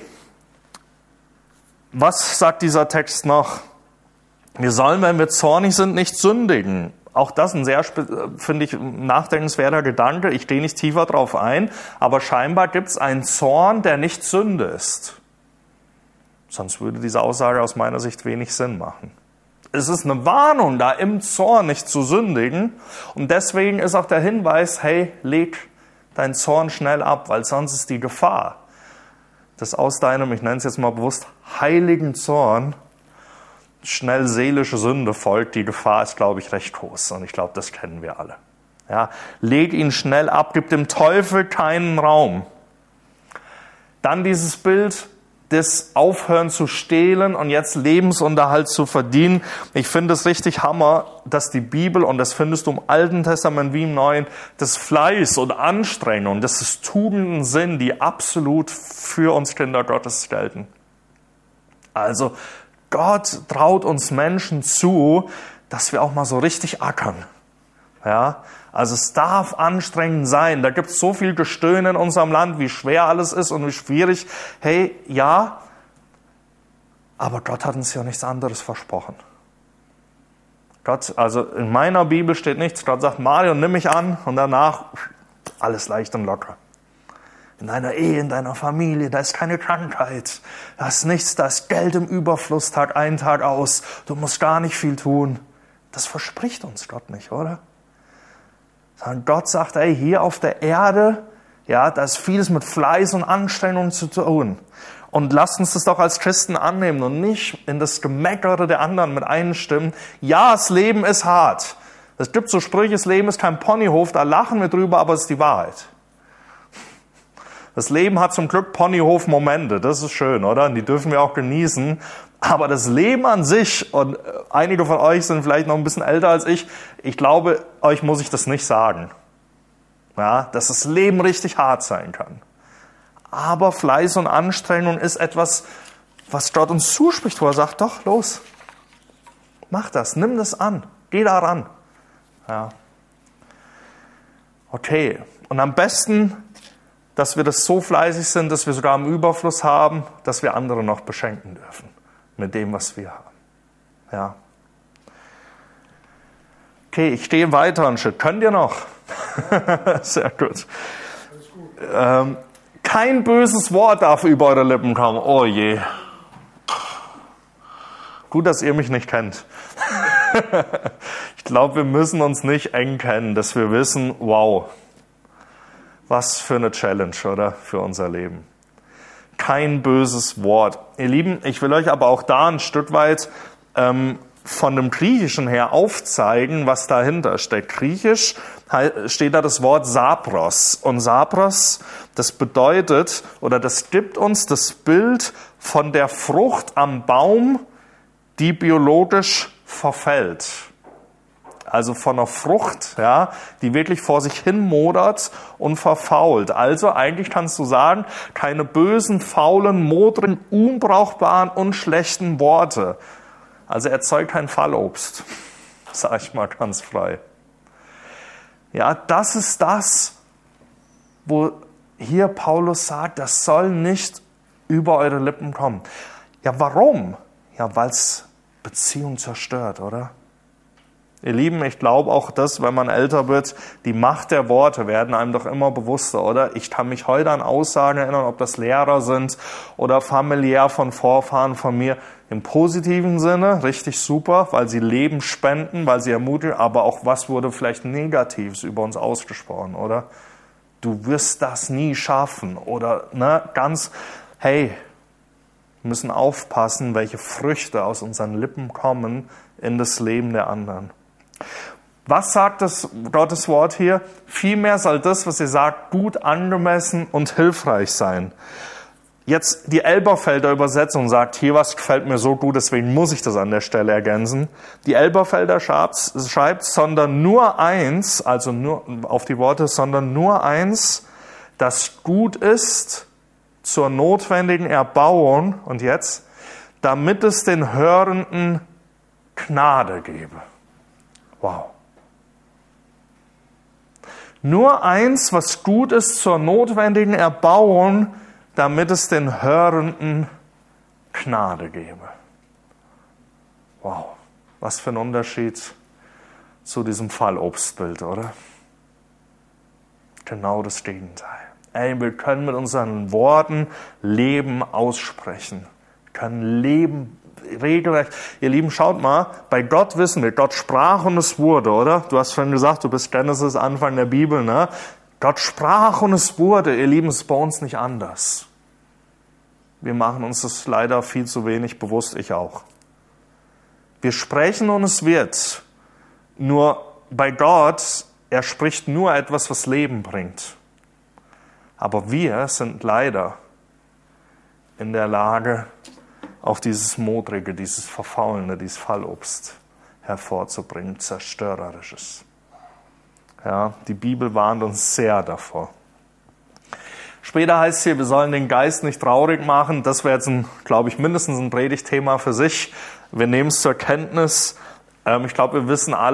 Was sagt dieser Text noch? Wir sollen, wenn wir zornig sind, nicht sündigen. Auch das ein sehr, finde ich, nachdenkenswerter Gedanke. Ich gehe nicht tiefer drauf ein, aber scheinbar gibt es einen Zorn, der nicht Sünde ist. Sonst würde diese Aussage aus meiner Sicht wenig Sinn machen. Es ist eine Warnung, da im Zorn nicht zu sündigen. Und deswegen ist auch der Hinweis, hey, leg deinen Zorn schnell ab, weil sonst ist die Gefahr, dass aus deinem, ich nenne es jetzt mal bewusst, heiligen Zorn schnell seelische Sünde folgt. Die Gefahr ist, glaube ich, recht groß. Und ich glaube, das kennen wir alle. Ja, leg ihn schnell ab, gib dem Teufel keinen Raum. Dann dieses Bild des Aufhören zu stehlen und jetzt Lebensunterhalt zu verdienen. Ich finde es richtig Hammer, dass die Bibel, und das findest du im Alten Testament wie im Neuen, das Fleiß und Anstrengung, dass es Tugenden sind, die absolut für uns Kinder Gottes gelten. Also Gott traut uns Menschen zu, dass wir auch mal so richtig ackern. Ja, also es darf anstrengend sein. Da gibt es so viel Gestöhne in unserem Land, wie schwer alles ist und wie schwierig. Hey, ja, aber Gott hat uns ja nichts anderes versprochen. Gott, also in meiner Bibel steht nichts. Gott sagt, Mario, nimm mich an und danach alles leicht und locker. In deiner Ehe, in deiner Familie, da ist keine Krankheit. Da ist nichts, da ist Geld im Überfluss, Tag ein, Tag aus. Du musst gar nicht viel tun. Das verspricht uns Gott nicht, oder? Sondern Gott sagt, ey, hier auf der Erde, ja, da ist vieles mit Fleiß und Anstrengung zu tun. Und lasst uns das doch als Christen annehmen und nicht in das Gemeckere der anderen mit einstimmen. Ja, das Leben ist hart. Es gibt so Sprüche, das Leben ist kein Ponyhof, da lachen wir drüber, aber es ist die Wahrheit. Das Leben hat zum Glück Ponyhof-Momente, das ist schön, oder? Und die dürfen wir auch genießen. Aber das Leben an sich, und einige von euch sind vielleicht noch ein bisschen älter als ich, ich glaube, euch muss ich das nicht sagen. Ja, dass das Leben richtig hart sein kann. Aber Fleiß und Anstrengung ist etwas, was Gott uns zuspricht, wo er sagt, doch, los, mach das, nimm das an, geh da ran. Ja. Okay, und am besten, dass wir das so fleißig sind, dass wir sogar im Überfluss haben, dass wir andere noch beschenken dürfen mit dem, was wir haben. Ja. Okay, ich stehe weiter einen Schritt. Könnt ihr noch? Sehr gut. Ähm, kein böses Wort darf über eure Lippen kommen. Oh je. Gut, dass ihr mich nicht kennt. Ich glaube, wir müssen uns nicht eng kennen, dass wir wissen, wow, was für eine Challenge, oder? Für unser Leben. Kein böses Wort. Ihr Lieben, ich will euch aber auch da ein Stück weit ähm, von dem Griechischen her aufzeigen, was dahinter steckt. Griechisch steht da das Wort Sapros. Und Sapros, das bedeutet, oder das gibt uns das Bild von der Frucht am Baum, die biologisch verfällt. Also von einer Frucht, ja, die wirklich vor sich hin modert und verfault. Also eigentlich kannst du sagen, keine bösen, faulen, modrigen, unbrauchbaren und schlechten Worte. Also erzeugt kein Fallobst, sag ich mal ganz frei. Ja, das ist das, wo hier Paulus sagt, das soll nicht über eure Lippen kommen. Ja, warum? Ja, weil es Beziehung zerstört, oder? Ihr Lieben, ich glaube auch das, wenn man älter wird, die Macht der Worte werden einem doch immer bewusster, oder? Ich kann mich heute an Aussagen erinnern, ob das Lehrer sind oder familiär von Vorfahren von mir. Im positiven Sinne, richtig super, weil sie Leben spenden, weil sie ermutigen, aber auch was wurde vielleicht Negatives über uns ausgesprochen, oder? Du wirst das nie schaffen, oder, ne, ganz, hey, wir müssen aufpassen, welche Früchte aus unseren Lippen kommen in das Leben der anderen. Was sagt das Gottes Wort hier? Vielmehr soll das, was ihr sagt, gut, angemessen und hilfreich sein. Jetzt die Elberfelder Übersetzung sagt hier, was gefällt mir so gut, deswegen muss ich das an der Stelle ergänzen. Die Elberfelder schreibt, schreibt, sondern nur eins, also nur auf die Worte, sondern nur eins, das gut ist zur notwendigen Erbauung, und jetzt, damit es den Hörenden Gnade gebe. Wow. Nur eins, was gut ist zur notwendigen Erbauung, damit es den Hörenden Gnade gebe. Wow, was für ein Unterschied zu diesem Fallobstbild, oder? Genau das Gegenteil. Ey, wir können mit unseren Worten Leben aussprechen. Wir können Leben regelrecht. Ihr Lieben, schaut mal, bei Gott wissen wir, Gott sprach und es wurde, oder? Du hast vorhin gesagt, du bist Genesis, Anfang der Bibel, ne? Gott sprach und es wurde. Ihr Lieben, es ist bei uns nicht anders. Wir machen uns das leider viel zu wenig bewusst, ich auch. Wir sprechen und es wird. Nur bei Gott, er spricht nur etwas, was Leben bringt. Aber wir sind leider in der Lage, auch dieses Modrige, dieses Verfaulende, dieses Fallobst hervorzubringen, Zerstörerisches. Ja, die Bibel warnt uns sehr davor. Später heißt es hier, wir sollen den Geist nicht traurig machen. Das wäre jetzt, ein, glaube ich, mindestens ein Predigtthema für sich. Wir nehmen es zur Kenntnis. Ähm, ich glaube, wir wissen alle,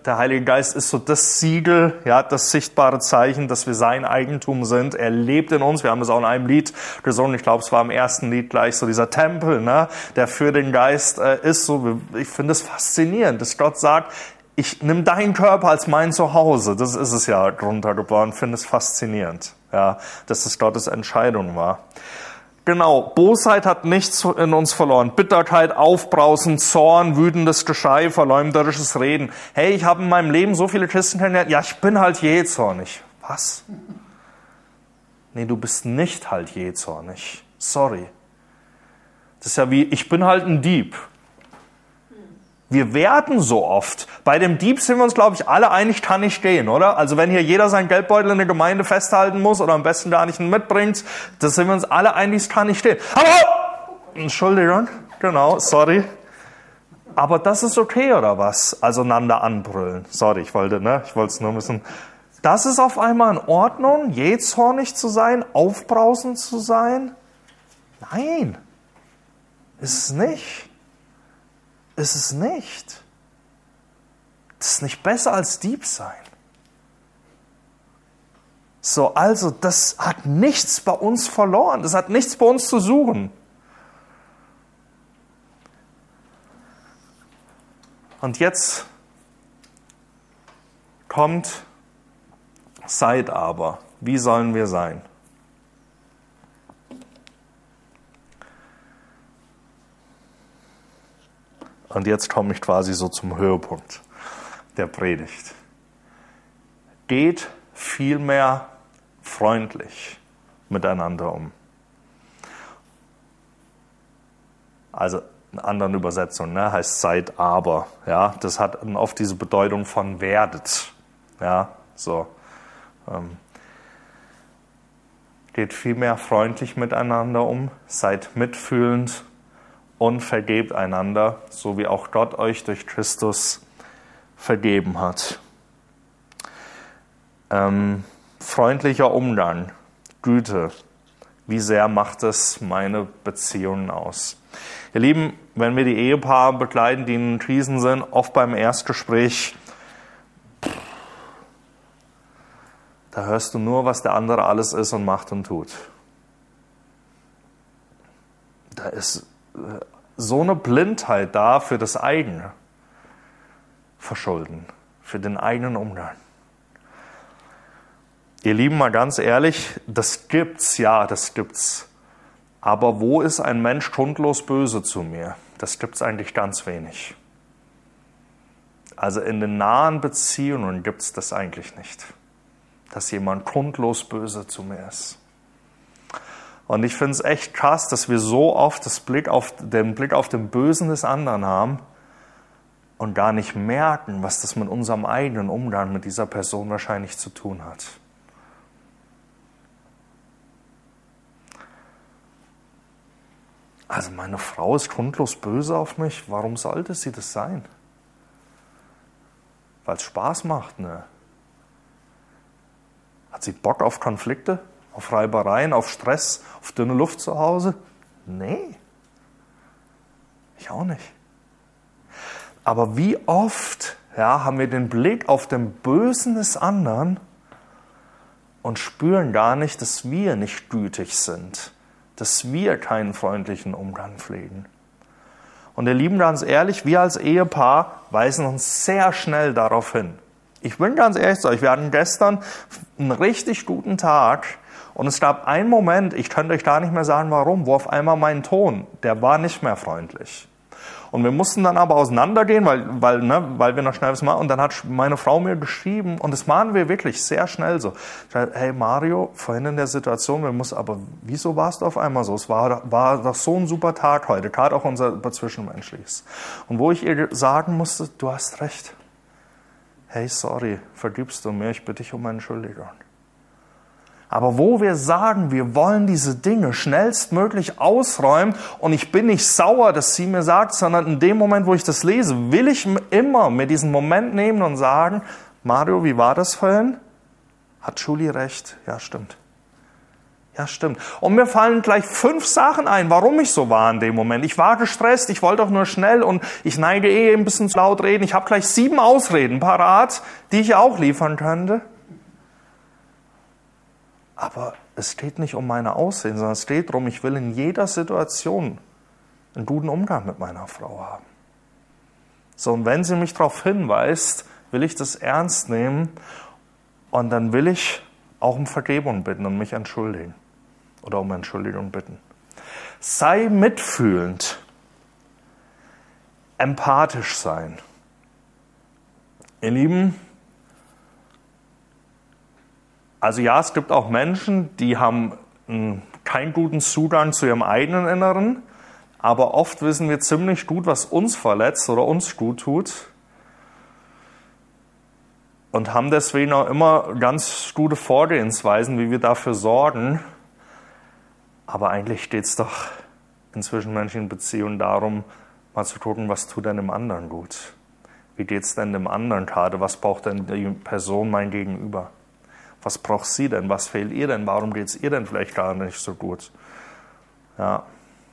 der Heilige Geist ist so das Siegel, ja, das sichtbare Zeichen, dass wir sein Eigentum sind. Er lebt in uns. Wir haben das auch in einem Lied gesungen. Ich glaube, es war im ersten Lied gleich so dieser Tempel, ne, der für den Geist äh, ist. So, ich finde es faszinierend, dass Gott sagt, ich nimm deinen Körper als mein Zuhause. Das ist es ja runtergebrochen. Ich finde es faszinierend, ja, dass es Gottes Entscheidung war. Genau, Bosheit hat nichts in uns verloren. Bitterkeit, Aufbrausen, Zorn, wütendes Geschrei, verleumderisches Reden. Hey, ich habe in meinem Leben so viele Christen kennengelernt. Ja, ich bin halt jähzornig. Was? Nee, du bist nicht halt jähzornig. Sorry. Das ist ja wie, ich bin halt ein Dieb. Wir werden so oft. Bei dem Dieb sind wir uns, glaube ich, alle einig, kann nicht gehen, oder? Also wenn hier jeder seinen Geldbeutel in der Gemeinde festhalten muss oder am besten gar nicht mitbringt, das sind wir uns alle einig, kann nicht stehen. Aber, Entschuldigung, genau, sorry. Aber das ist okay, oder was? Also einander anbrüllen. Sorry, ich wollte, ne, ich wollte es nur wissen. Das ist auf einmal in Ordnung, jähzornig zu sein, aufbrausend zu sein? Nein, ist es nicht. Ist es nicht. Das ist nicht besser als Dieb sein. So, also, das hat nichts bei uns verloren. Das hat nichts bei uns zu suchen. Und jetzt kommt, seid aber. Wie sollen wir sein? Und jetzt komme ich quasi so zum Höhepunkt der Predigt. Geht vielmehr freundlich miteinander um. Also in anderen Übersetzungen, ne, heißt seid aber. Ja, das hat oft diese Bedeutung von werdet. Ja, so. Ähm, geht vielmehr freundlich miteinander um, seid mitfühlend und vergebt einander, so wie auch Gott euch durch Christus vergeben hat. Ähm, freundlicher Umgang, Güte, wie sehr macht es meine Beziehungen aus? Ihr Lieben, wenn wir die Ehepaare begleiten, die in Krisen sind, oft beim Erstgespräch, da hörst du nur, was der andere alles ist und macht und tut. Da ist so eine Blindheit da für das eigene Verschulden, für den eigenen Umgang. Ihr Lieben, mal ganz ehrlich, das gibt's, ja, das gibt's. Aber wo ist ein Mensch grundlos böse zu mir? Das gibt's eigentlich ganz wenig. Also in den nahen Beziehungen gibt's das eigentlich nicht, dass jemand grundlos böse zu mir ist. Und ich finde es echt krass, dass wir so oft das Blick auf, den Blick auf den Bösen des anderen haben und gar nicht merken, was das mit unserem eigenen Umgang mit dieser Person wahrscheinlich zu tun hat. Also meine Frau ist grundlos böse auf mich. Warum sollte sie das sein? Weil es Spaß macht, ne? Hat sie Bock auf Konflikte? Auf Reibereien, auf Stress, auf dünne Luft zu Hause? Nee. Ich auch nicht. Aber wie oft, ja, haben wir den Blick auf den Bösen des anderen und spüren gar nicht, dass wir nicht gütig sind, dass wir keinen freundlichen Umgang pflegen. Und ihr Lieben, ganz ehrlich, wir als Ehepaar weisen uns sehr schnell darauf hin. Ich bin ganz ehrlich zu euch, wir hatten gestern einen richtig guten Tag und es gab einen Moment, ich könnte euch gar nicht mehr sagen, warum, wo auf einmal mein Ton, der war nicht mehr freundlich. Und wir mussten dann aber auseinandergehen, weil, weil, ne, weil wir noch schnell was machen. Und dann hat meine Frau mir geschrieben, und das machen wir wirklich sehr schnell so. Hey Mario, vorhin in der Situation, wir mussten, aber wieso warst du auf einmal so? Es war, war doch so ein super Tag heute, gerade auch unser Zwischenmenschliches. Und wo ich ihr sagen musste, du hast recht. Hey, sorry, vergibst du mir, ich bitte dich um Entschuldigung. Aber wo wir sagen, wir wollen diese Dinge schnellstmöglich ausräumen und ich bin nicht sauer, dass sie mir sagt, sondern in dem Moment, wo ich das lese, will ich immer mir diesen Moment nehmen und sagen, Mario, wie war das vorhin? Hat Julie recht? Ja, stimmt. Ja, stimmt. Und mir fallen gleich fünf Sachen ein, warum ich so war in dem Moment. Ich war gestresst, ich wollte doch nur schnell und ich neige eh ein bisschen zu laut reden. Ich habe gleich sieben Ausreden parat, die ich auch liefern könnte. Aber es steht nicht um meine Ausreden, sondern es steht darum, ich will in jeder Situation einen guten Umgang mit meiner Frau haben. So, und wenn sie mich darauf hinweist, will ich das ernst nehmen und dann will ich auch um Vergebung bitten und mich entschuldigen. Oder um Entschuldigung bitten. Sei mitfühlend. Empathisch sein. Ihr Lieben, also ja, es gibt auch Menschen, die haben mh, keinen guten Zugang zu ihrem eigenen Inneren, aber oft wissen wir ziemlich gut, was uns verletzt oder uns gut tut. Und haben deswegen auch immer ganz gute Vorgehensweisen, wie wir dafür sorgen. Aber eigentlich geht es doch in zwischenmenschlichen Beziehungen darum, mal zu gucken, was tut denn dem anderen gut? Wie geht es denn dem anderen gerade? Was braucht denn die Person, mein Gegenüber? Was braucht sie denn? Was fehlt ihr denn? Warum geht es ihr denn vielleicht gar nicht so gut? Ja.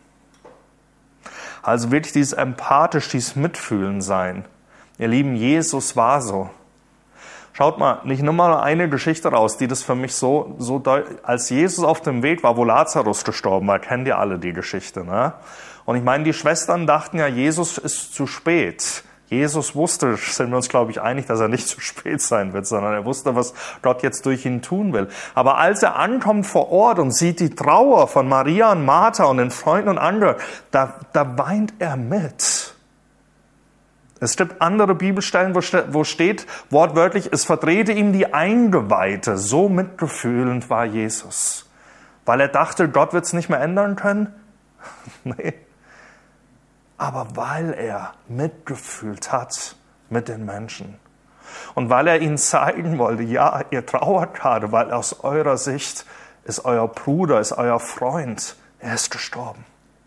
Also wirklich dieses empathisch, dieses Mitfühlen sein. Ihr Lieben, Jesus war so. Schaut mal, nicht nur mal eine Geschichte raus, die das für mich so, so deutlich, als Jesus auf dem Weg war, wo Lazarus gestorben war, kennt ihr alle die Geschichte, ne? Und ich meine, die Schwestern dachten ja, Jesus ist zu spät. Jesus wusste, sind wir uns, glaube ich, einig, dass er nicht zu spät sein wird, sondern er wusste, was Gott jetzt durch ihn tun will. Aber als er ankommt vor Ort und sieht die Trauer von Maria und Martha und den Freunden und anderen, da, da weint er mit. Es gibt andere Bibelstellen, wo, wo steht wortwörtlich, es verdrehte ihm die Eingeweide. So mitgefühlend war Jesus. Weil er dachte, Gott wird es nicht mehr ändern können? Nee. Aber weil er mitgefühlt hat mit den Menschen. Und weil er ihnen zeigen wollte, ja, ihr trauert gerade, weil aus eurer Sicht ist euer Bruder, ist euer Freund, er ist gestorben.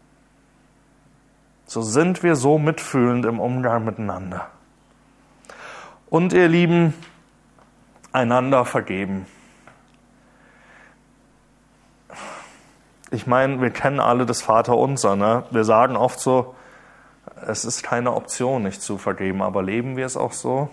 So sind wir so mitfühlend im Umgang miteinander. Und ihr Lieben, einander vergeben. Ich meine, wir kennen alle das Vaterunser, ne? Wir sagen oft so, es ist keine Option, nicht zu vergeben, aber leben wir es auch so?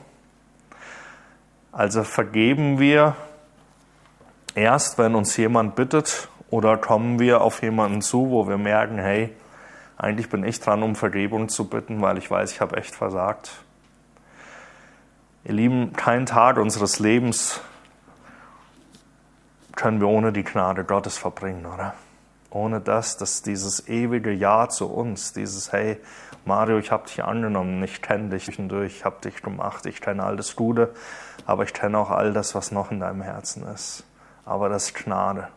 Also vergeben wir erst, wenn uns jemand bittet, oder kommen wir auf jemanden zu, wo wir merken, hey, eigentlich bin ich dran, um Vergebung zu bitten, weil ich weiß, ich habe echt versagt. Ihr Lieben, kein Tag unseres Lebens können wir ohne die Gnade Gottes verbringen, oder? Ohne das, dass dieses ewige Ja zu uns, dieses hey, Mario, ich habe dich angenommen, ich kenne dich durch, ich habe dich gemacht, ich kenne all das Gute, aber ich kenne auch all das, was noch in deinem Herzen ist. Aber das ist Gnade.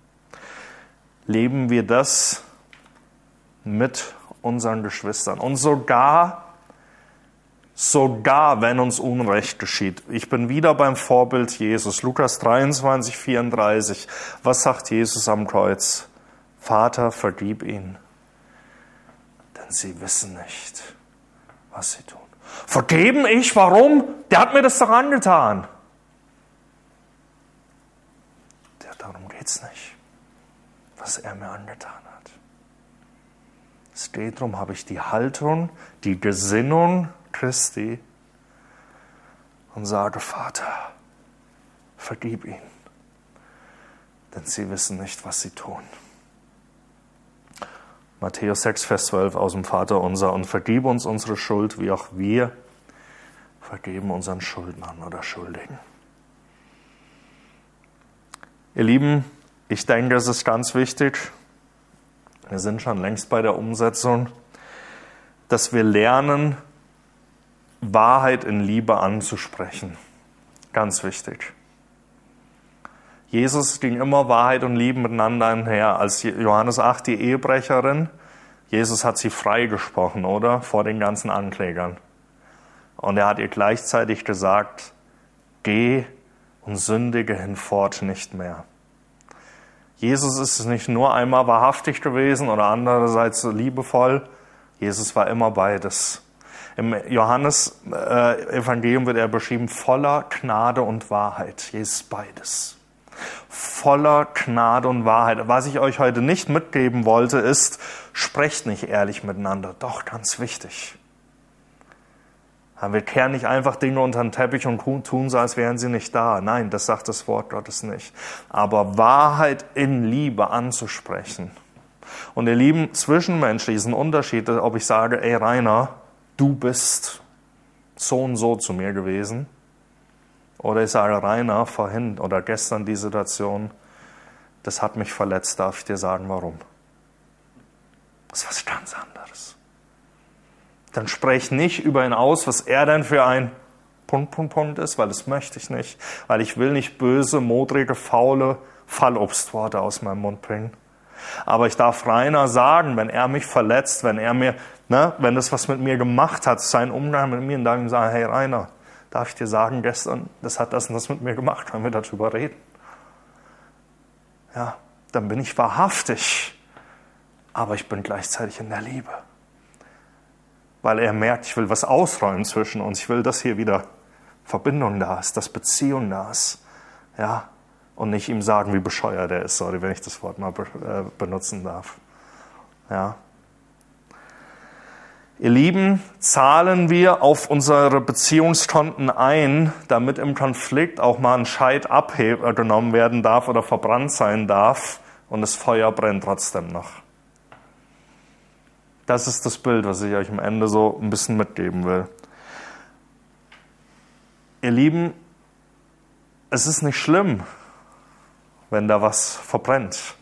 Leben wir das mit unseren Geschwistern und sogar, sogar wenn uns Unrecht geschieht. Ich bin wieder beim Vorbild Jesus, Lukas dreiundzwanzig, vierunddreißig. Was sagt Jesus am Kreuz? Vater, vergib ihnen, denn sie wissen nicht, was sie tun. Vergeben ich? Warum? Der hat mir das doch angetan. Ja, darum geht's nicht, was er mir angetan hat. Es geht darum, habe ich die Haltung, die Gesinnung Christi und sage, Vater, vergib ihnen, denn sie wissen nicht, was sie tun. Matthäus sechs, Vers zwölf aus dem Vaterunser. Und vergib uns unsere Schuld, wie auch wir vergeben unseren Schuldnern oder Schuldigen. Ihr Lieben, ich denke, es ist ganz wichtig, wir sind schon längst bei der Umsetzung, dass wir lernen, Wahrheit in Liebe anzusprechen. Ganz wichtig. Jesus ging immer Wahrheit und Liebe miteinander einher. Als Johannes acht, die Ehebrecherin, Jesus hat sie freigesprochen, oder? Vor den ganzen Anklägern. Und er hat ihr gleichzeitig gesagt, geh und sündige hinfort nicht mehr. Jesus ist nicht nur einmal wahrhaftig gewesen oder andererseits liebevoll. Jesus war immer beides. Im Johannes-Evangelium wird er beschrieben voller Gnade und Wahrheit. Jesus beides. Voller Gnade und Wahrheit. Was ich euch heute nicht mitgeben wollte, ist, sprecht nicht ehrlich miteinander. Doch, ganz wichtig. Wir kehren nicht einfach Dinge unter den Teppich und tun so, als wären sie nicht da. Nein, das sagt das Wort Gottes nicht. Aber Wahrheit in Liebe anzusprechen. Und ihr Lieben, zwischenmenschlich ist ein Unterschied, ob ich sage, ey Rainer, du bist so und so zu mir gewesen. Oder ich sage, Rainer, vorhin oder gestern die Situation, das hat mich verletzt, darf ich dir sagen, warum? Das ist was ganz anderes. Dann sprech nicht über ihn aus, was er denn für ein Punkt, Punkt, Punkt ist, weil das möchte ich nicht. Weil ich will nicht böse, modrige, faule Fallobstworte aus meinem Mund bringen. Aber ich darf Rainer sagen, wenn er mich verletzt, wenn er mir, ne, wenn das was mit mir gemacht hat, sein Umgang mit mir, und dann sagen, hey Rainer, darf ich dir sagen, gestern, das hat das und das mit mir gemacht, können wir darüber reden? Ja, dann bin ich wahrhaftig, aber ich bin gleichzeitig in der Liebe. Weil er merkt, ich will was ausräumen zwischen uns. Ich will, dass hier wieder Verbindung da ist, dass Beziehung da ist. Ja, und nicht ihm sagen, wie bescheuert er ist. Sorry, wenn ich das Wort mal be- äh, benutzen darf. Ja. Ihr Lieben, zahlen wir auf unsere Beziehungskonten ein, damit im Konflikt auch mal ein Scheit abgenommen werden darf oder verbrannt sein darf und das Feuer brennt trotzdem noch. Das ist das Bild, was ich euch am Ende so ein bisschen mitgeben will. Ihr Lieben, es ist nicht schlimm, wenn da was verbrennt,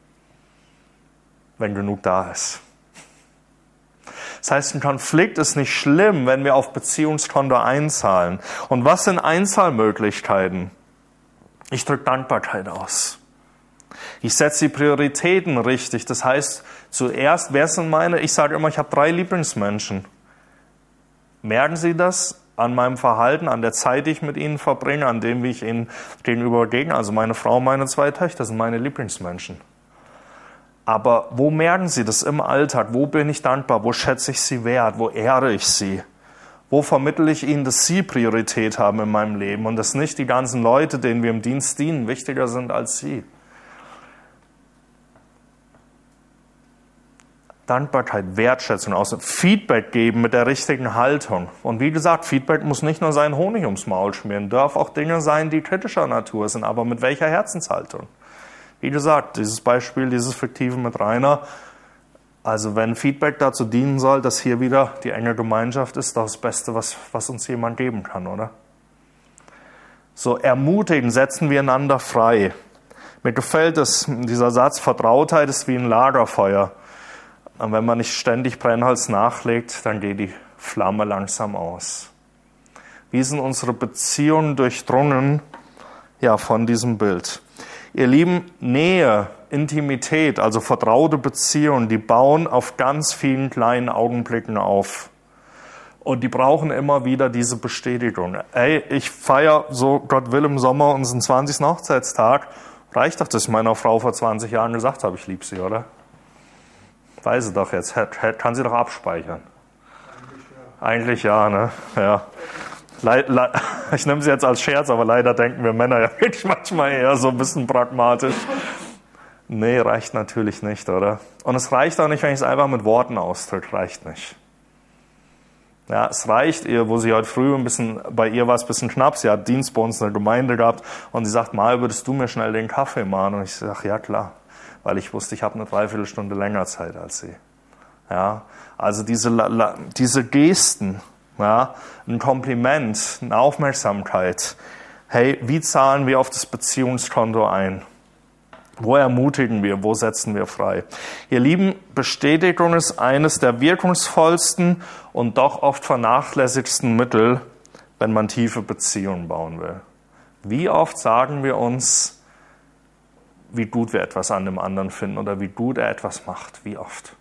wenn genug da ist. Das heißt, ein Konflikt ist nicht schlimm, wenn wir auf Beziehungskonto einzahlen. Und was sind Einzahlmöglichkeiten? Ich drücke Dankbarkeit aus. Ich setze die Prioritäten richtig. Das heißt, zuerst, wer sind meine? Ich sage immer, ich habe drei Lieblingsmenschen. Merken Sie das an meinem Verhalten, an der Zeit, die ich mit ihnen verbringe, an dem, wie ich ihnen gegenüber begegne? Also meine Frau und meine zwei Töchter sind meine Lieblingsmenschen. Aber wo merken Sie das im Alltag? Wo bin ich dankbar? Wo schätze ich sie wert? Wo ehre ich sie? Wo vermittle ich ihnen, dass sie Priorität haben in meinem Leben und dass nicht die ganzen Leute, denen wir im Dienst dienen, wichtiger sind als sie? Dankbarkeit, Wertschätzung, aus Feedback geben mit der richtigen Haltung. Und wie gesagt, Feedback muss nicht nur sein, Honig ums Maul schmieren, darf auch Dinge sein, die kritischer Natur sind, aber mit welcher Herzenshaltung? Wie gesagt, dieses Beispiel, dieses Fiktive mit Rainer, also wenn Feedback dazu dienen soll, dass hier wieder die enge Gemeinschaft ist, das Beste, was, was uns jemand geben kann, oder? So, ermutigen, setzen wir einander frei. Mir gefällt es, dieser Satz, Vertrautheit ist wie ein Lagerfeuer. Und wenn man nicht ständig Brennholz nachlegt, dann geht die Flamme langsam aus. Wie sind unsere Beziehungen durchdrungen, ja, von diesem Bild? Ihr Lieben, Nähe, Intimität, also vertraute Beziehungen, die bauen auf ganz vielen kleinen Augenblicken auf. Und die brauchen immer wieder diese Bestätigung. Ey, ich feiere, so Gott will, im Sommer unseren zwanzigsten Hochzeitstag. Reicht doch, dass ich meiner Frau vor zwanzig Jahren gesagt habe, ich liebe sie, oder? Weiß sie doch jetzt, kann sie doch abspeichern. Eigentlich ja, Eigentlich ja ne? Ja. Le- le- ich nehme sie jetzt als Scherz, aber leider denken wir Männer ja wirklich manchmal eher so ein bisschen pragmatisch. Nee, reicht natürlich nicht, oder? Und es reicht auch nicht, wenn ich es einfach mit Worten ausdrücke, reicht nicht. Ja, es reicht ihr, wo sie heute früh ein bisschen, bei ihr war es ein bisschen knapp, sie hat Dienst bei uns in der Gemeinde gehabt und sie sagt, mal würdest du mir schnell den Kaffee machen? Und ich sage, ja klar, weil ich wusste, ich habe eine Dreiviertelstunde länger Zeit als sie. Ja, also diese, diese Gesten, ja, ein Kompliment, eine Aufmerksamkeit. Hey, wie zahlen wir auf das Beziehungskonto ein? Wo ermutigen wir? Wo setzen wir frei? Ihr Lieben, Bestätigung ist eines der wirkungsvollsten und doch oft vernachlässigsten Mittel, wenn man tiefe Beziehungen bauen will. Wie oft sagen wir uns, wie gut wir etwas an dem anderen finden oder wie gut er etwas macht? Wie oft?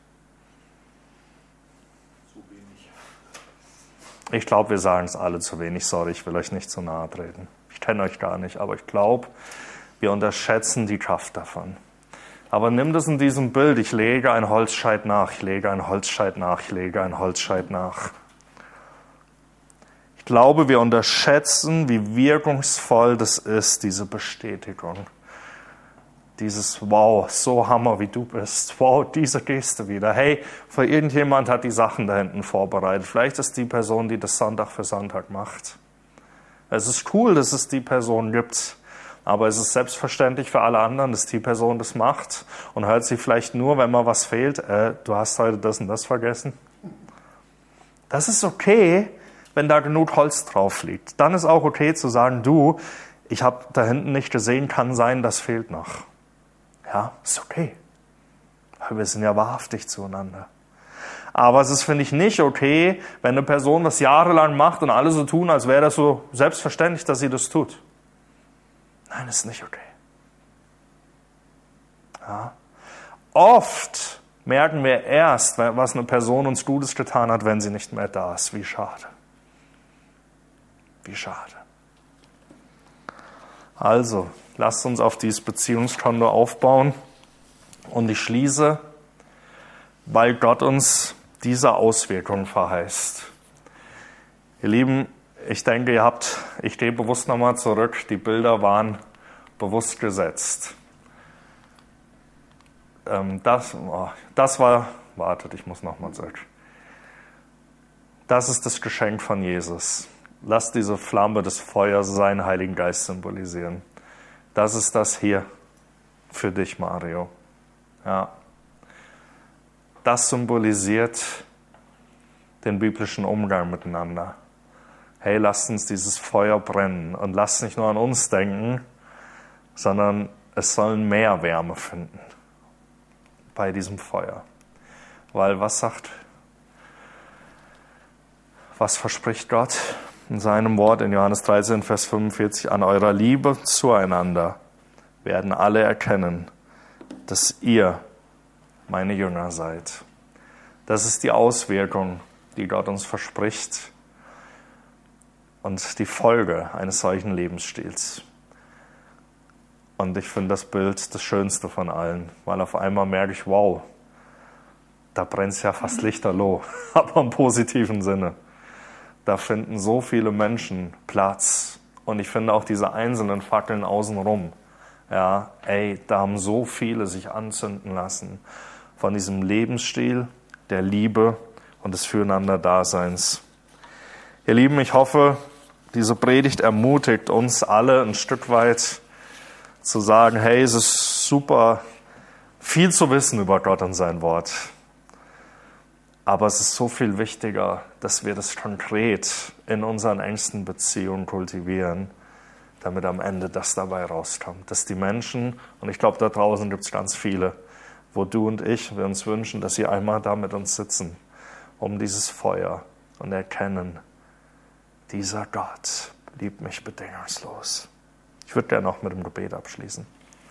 Zu wenig.
Ich glaube, wir sagen es alle zu wenig. Sorry, ich will euch nicht zu nahe treten. Ich kenne euch gar nicht, aber ich glaube, wir unterschätzen die Kraft davon. Aber nimm das in diesem Bild. Ich lege ein Holzscheit nach, ich lege ein Holzscheit nach, ich lege ein Holzscheit nach. Ich glaube, wir unterschätzen, wie wirkungsvoll das ist, diese Bestätigung. Dieses Wow, so Hammer, wie du bist. Wow, diese Geste wieder. Hey, für irgendjemand hat die Sachen da hinten vorbereitet. Vielleicht ist die Person, die das Sonntag für Sonntag macht. Es ist cool, dass es die Person gibt. Aber es ist selbstverständlich für alle anderen, dass die Person das macht. Und hört sie vielleicht nur, wenn mal was fehlt. Äh, du hast heute das und das vergessen. Das ist okay, wenn da genug Holz drauf liegt. Dann ist auch okay zu sagen, du, ich habe da hinten nicht gesehen, kann sein, das fehlt noch. Ja, ist okay. Wir sind ja wahrhaftig zueinander. Aber es ist, finde ich, nicht okay, wenn eine Person das jahrelang macht und alle so tun, als wäre das so selbstverständlich, dass sie das tut. Nein, das ist nicht okay. Ja. Oft merken wir erst, was eine Person uns Gutes getan hat, wenn sie nicht mehr da ist. Wie schade. Wie schade. Also, lasst uns auf dieses Beziehungskonto aufbauen. Und ich schließe, weil Gott uns diese Auswirkung verheißt. Ihr Lieben, ich denke, ihr habt, ich gehe bewusst nochmal zurück, die Bilder waren bewusst gesetzt. Ähm, das, oh, das war, wartet, ich muss nochmal zurück. Das ist das Geschenk von Jesus. Lasst diese Flamme des Feuers seinen Heiligen Geist symbolisieren. Das ist das hier für dich, Mario. Ja. Das symbolisiert den biblischen Umgang miteinander. Hey, lasst uns dieses Feuer brennen und lasst nicht nur an uns denken, sondern es soll mehr Wärme finden bei diesem Feuer. Weil was sagt, was verspricht Gott in seinem Wort in Johannes dreizehn, Vers fünfundvierzig? An eurer Liebe zueinander werden alle erkennen, dass ihr meine Jünger seid. Das ist die Auswirkung, die Gott uns verspricht und die Folge eines solchen Lebensstils. Und ich finde das Bild das Schönste von allen, weil auf einmal merke ich, wow, da brennt es ja fast lichterloh, aber im positiven Sinne. Da finden so viele Menschen Platz. Und ich finde auch diese einzelnen Fackeln außenrum. Ja, ey, da haben so viele sich anzünden lassen von diesem Lebensstil der Liebe und des Füreinander-Daseins. Ihr Lieben, ich hoffe, diese Predigt ermutigt uns alle ein Stück weit zu sagen, hey, es ist super, viel zu wissen über Gott und sein Wort. Aber es ist so viel wichtiger, dass wir das konkret in unseren engsten Beziehungen kultivieren, damit am Ende das dabei rauskommt. Dass die Menschen, und ich glaube, da draußen gibt es ganz viele, wo du und ich, wir uns wünschen, dass sie einmal da mit uns sitzen, um dieses Feuer und erkennen, dieser Gott liebt mich bedingungslos. Ich würde gerne noch mit dem Gebet abschließen.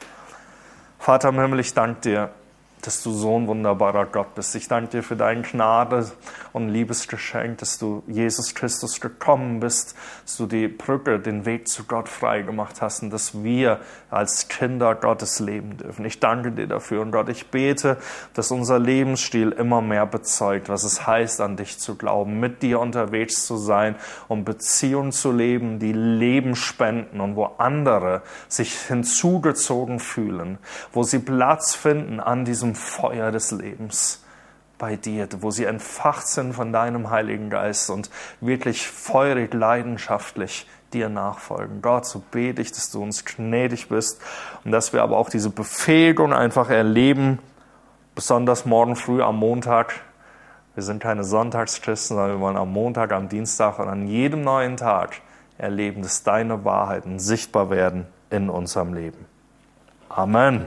Vater im Himmel, ich danke dir, dass du so ein wunderbarer Gott bist. Ich danke dir für deine Gnade und Liebesgeschenk, dass du Jesus Christus gekommen bist, dass du die Brücke, den Weg zu Gott frei gemacht hast und dass wir als Kinder Gottes leben dürfen. Ich danke dir dafür und Gott, ich bete, dass unser Lebensstil immer mehr bezeugt, was es heißt, an dich zu glauben, mit dir unterwegs zu sein, um Beziehungen zu leben, die Leben spenden und wo andere sich hinzugezogen fühlen, wo sie Platz finden an diesem Feuer des Lebens bei dir, wo sie entfacht sind von deinem Heiligen Geist und wirklich feurig, leidenschaftlich dir nachfolgen. Gott, so bete ich, dass du uns gnädig bist und dass wir aber auch diese Befähigung einfach erleben, besonders morgen früh am Montag. Wir sind keine Sonntagschristen, sondern wir wollen am Montag, am Dienstag und an jedem neuen Tag erleben, dass deine Wahrheiten sichtbar werden in unserem Leben. Amen.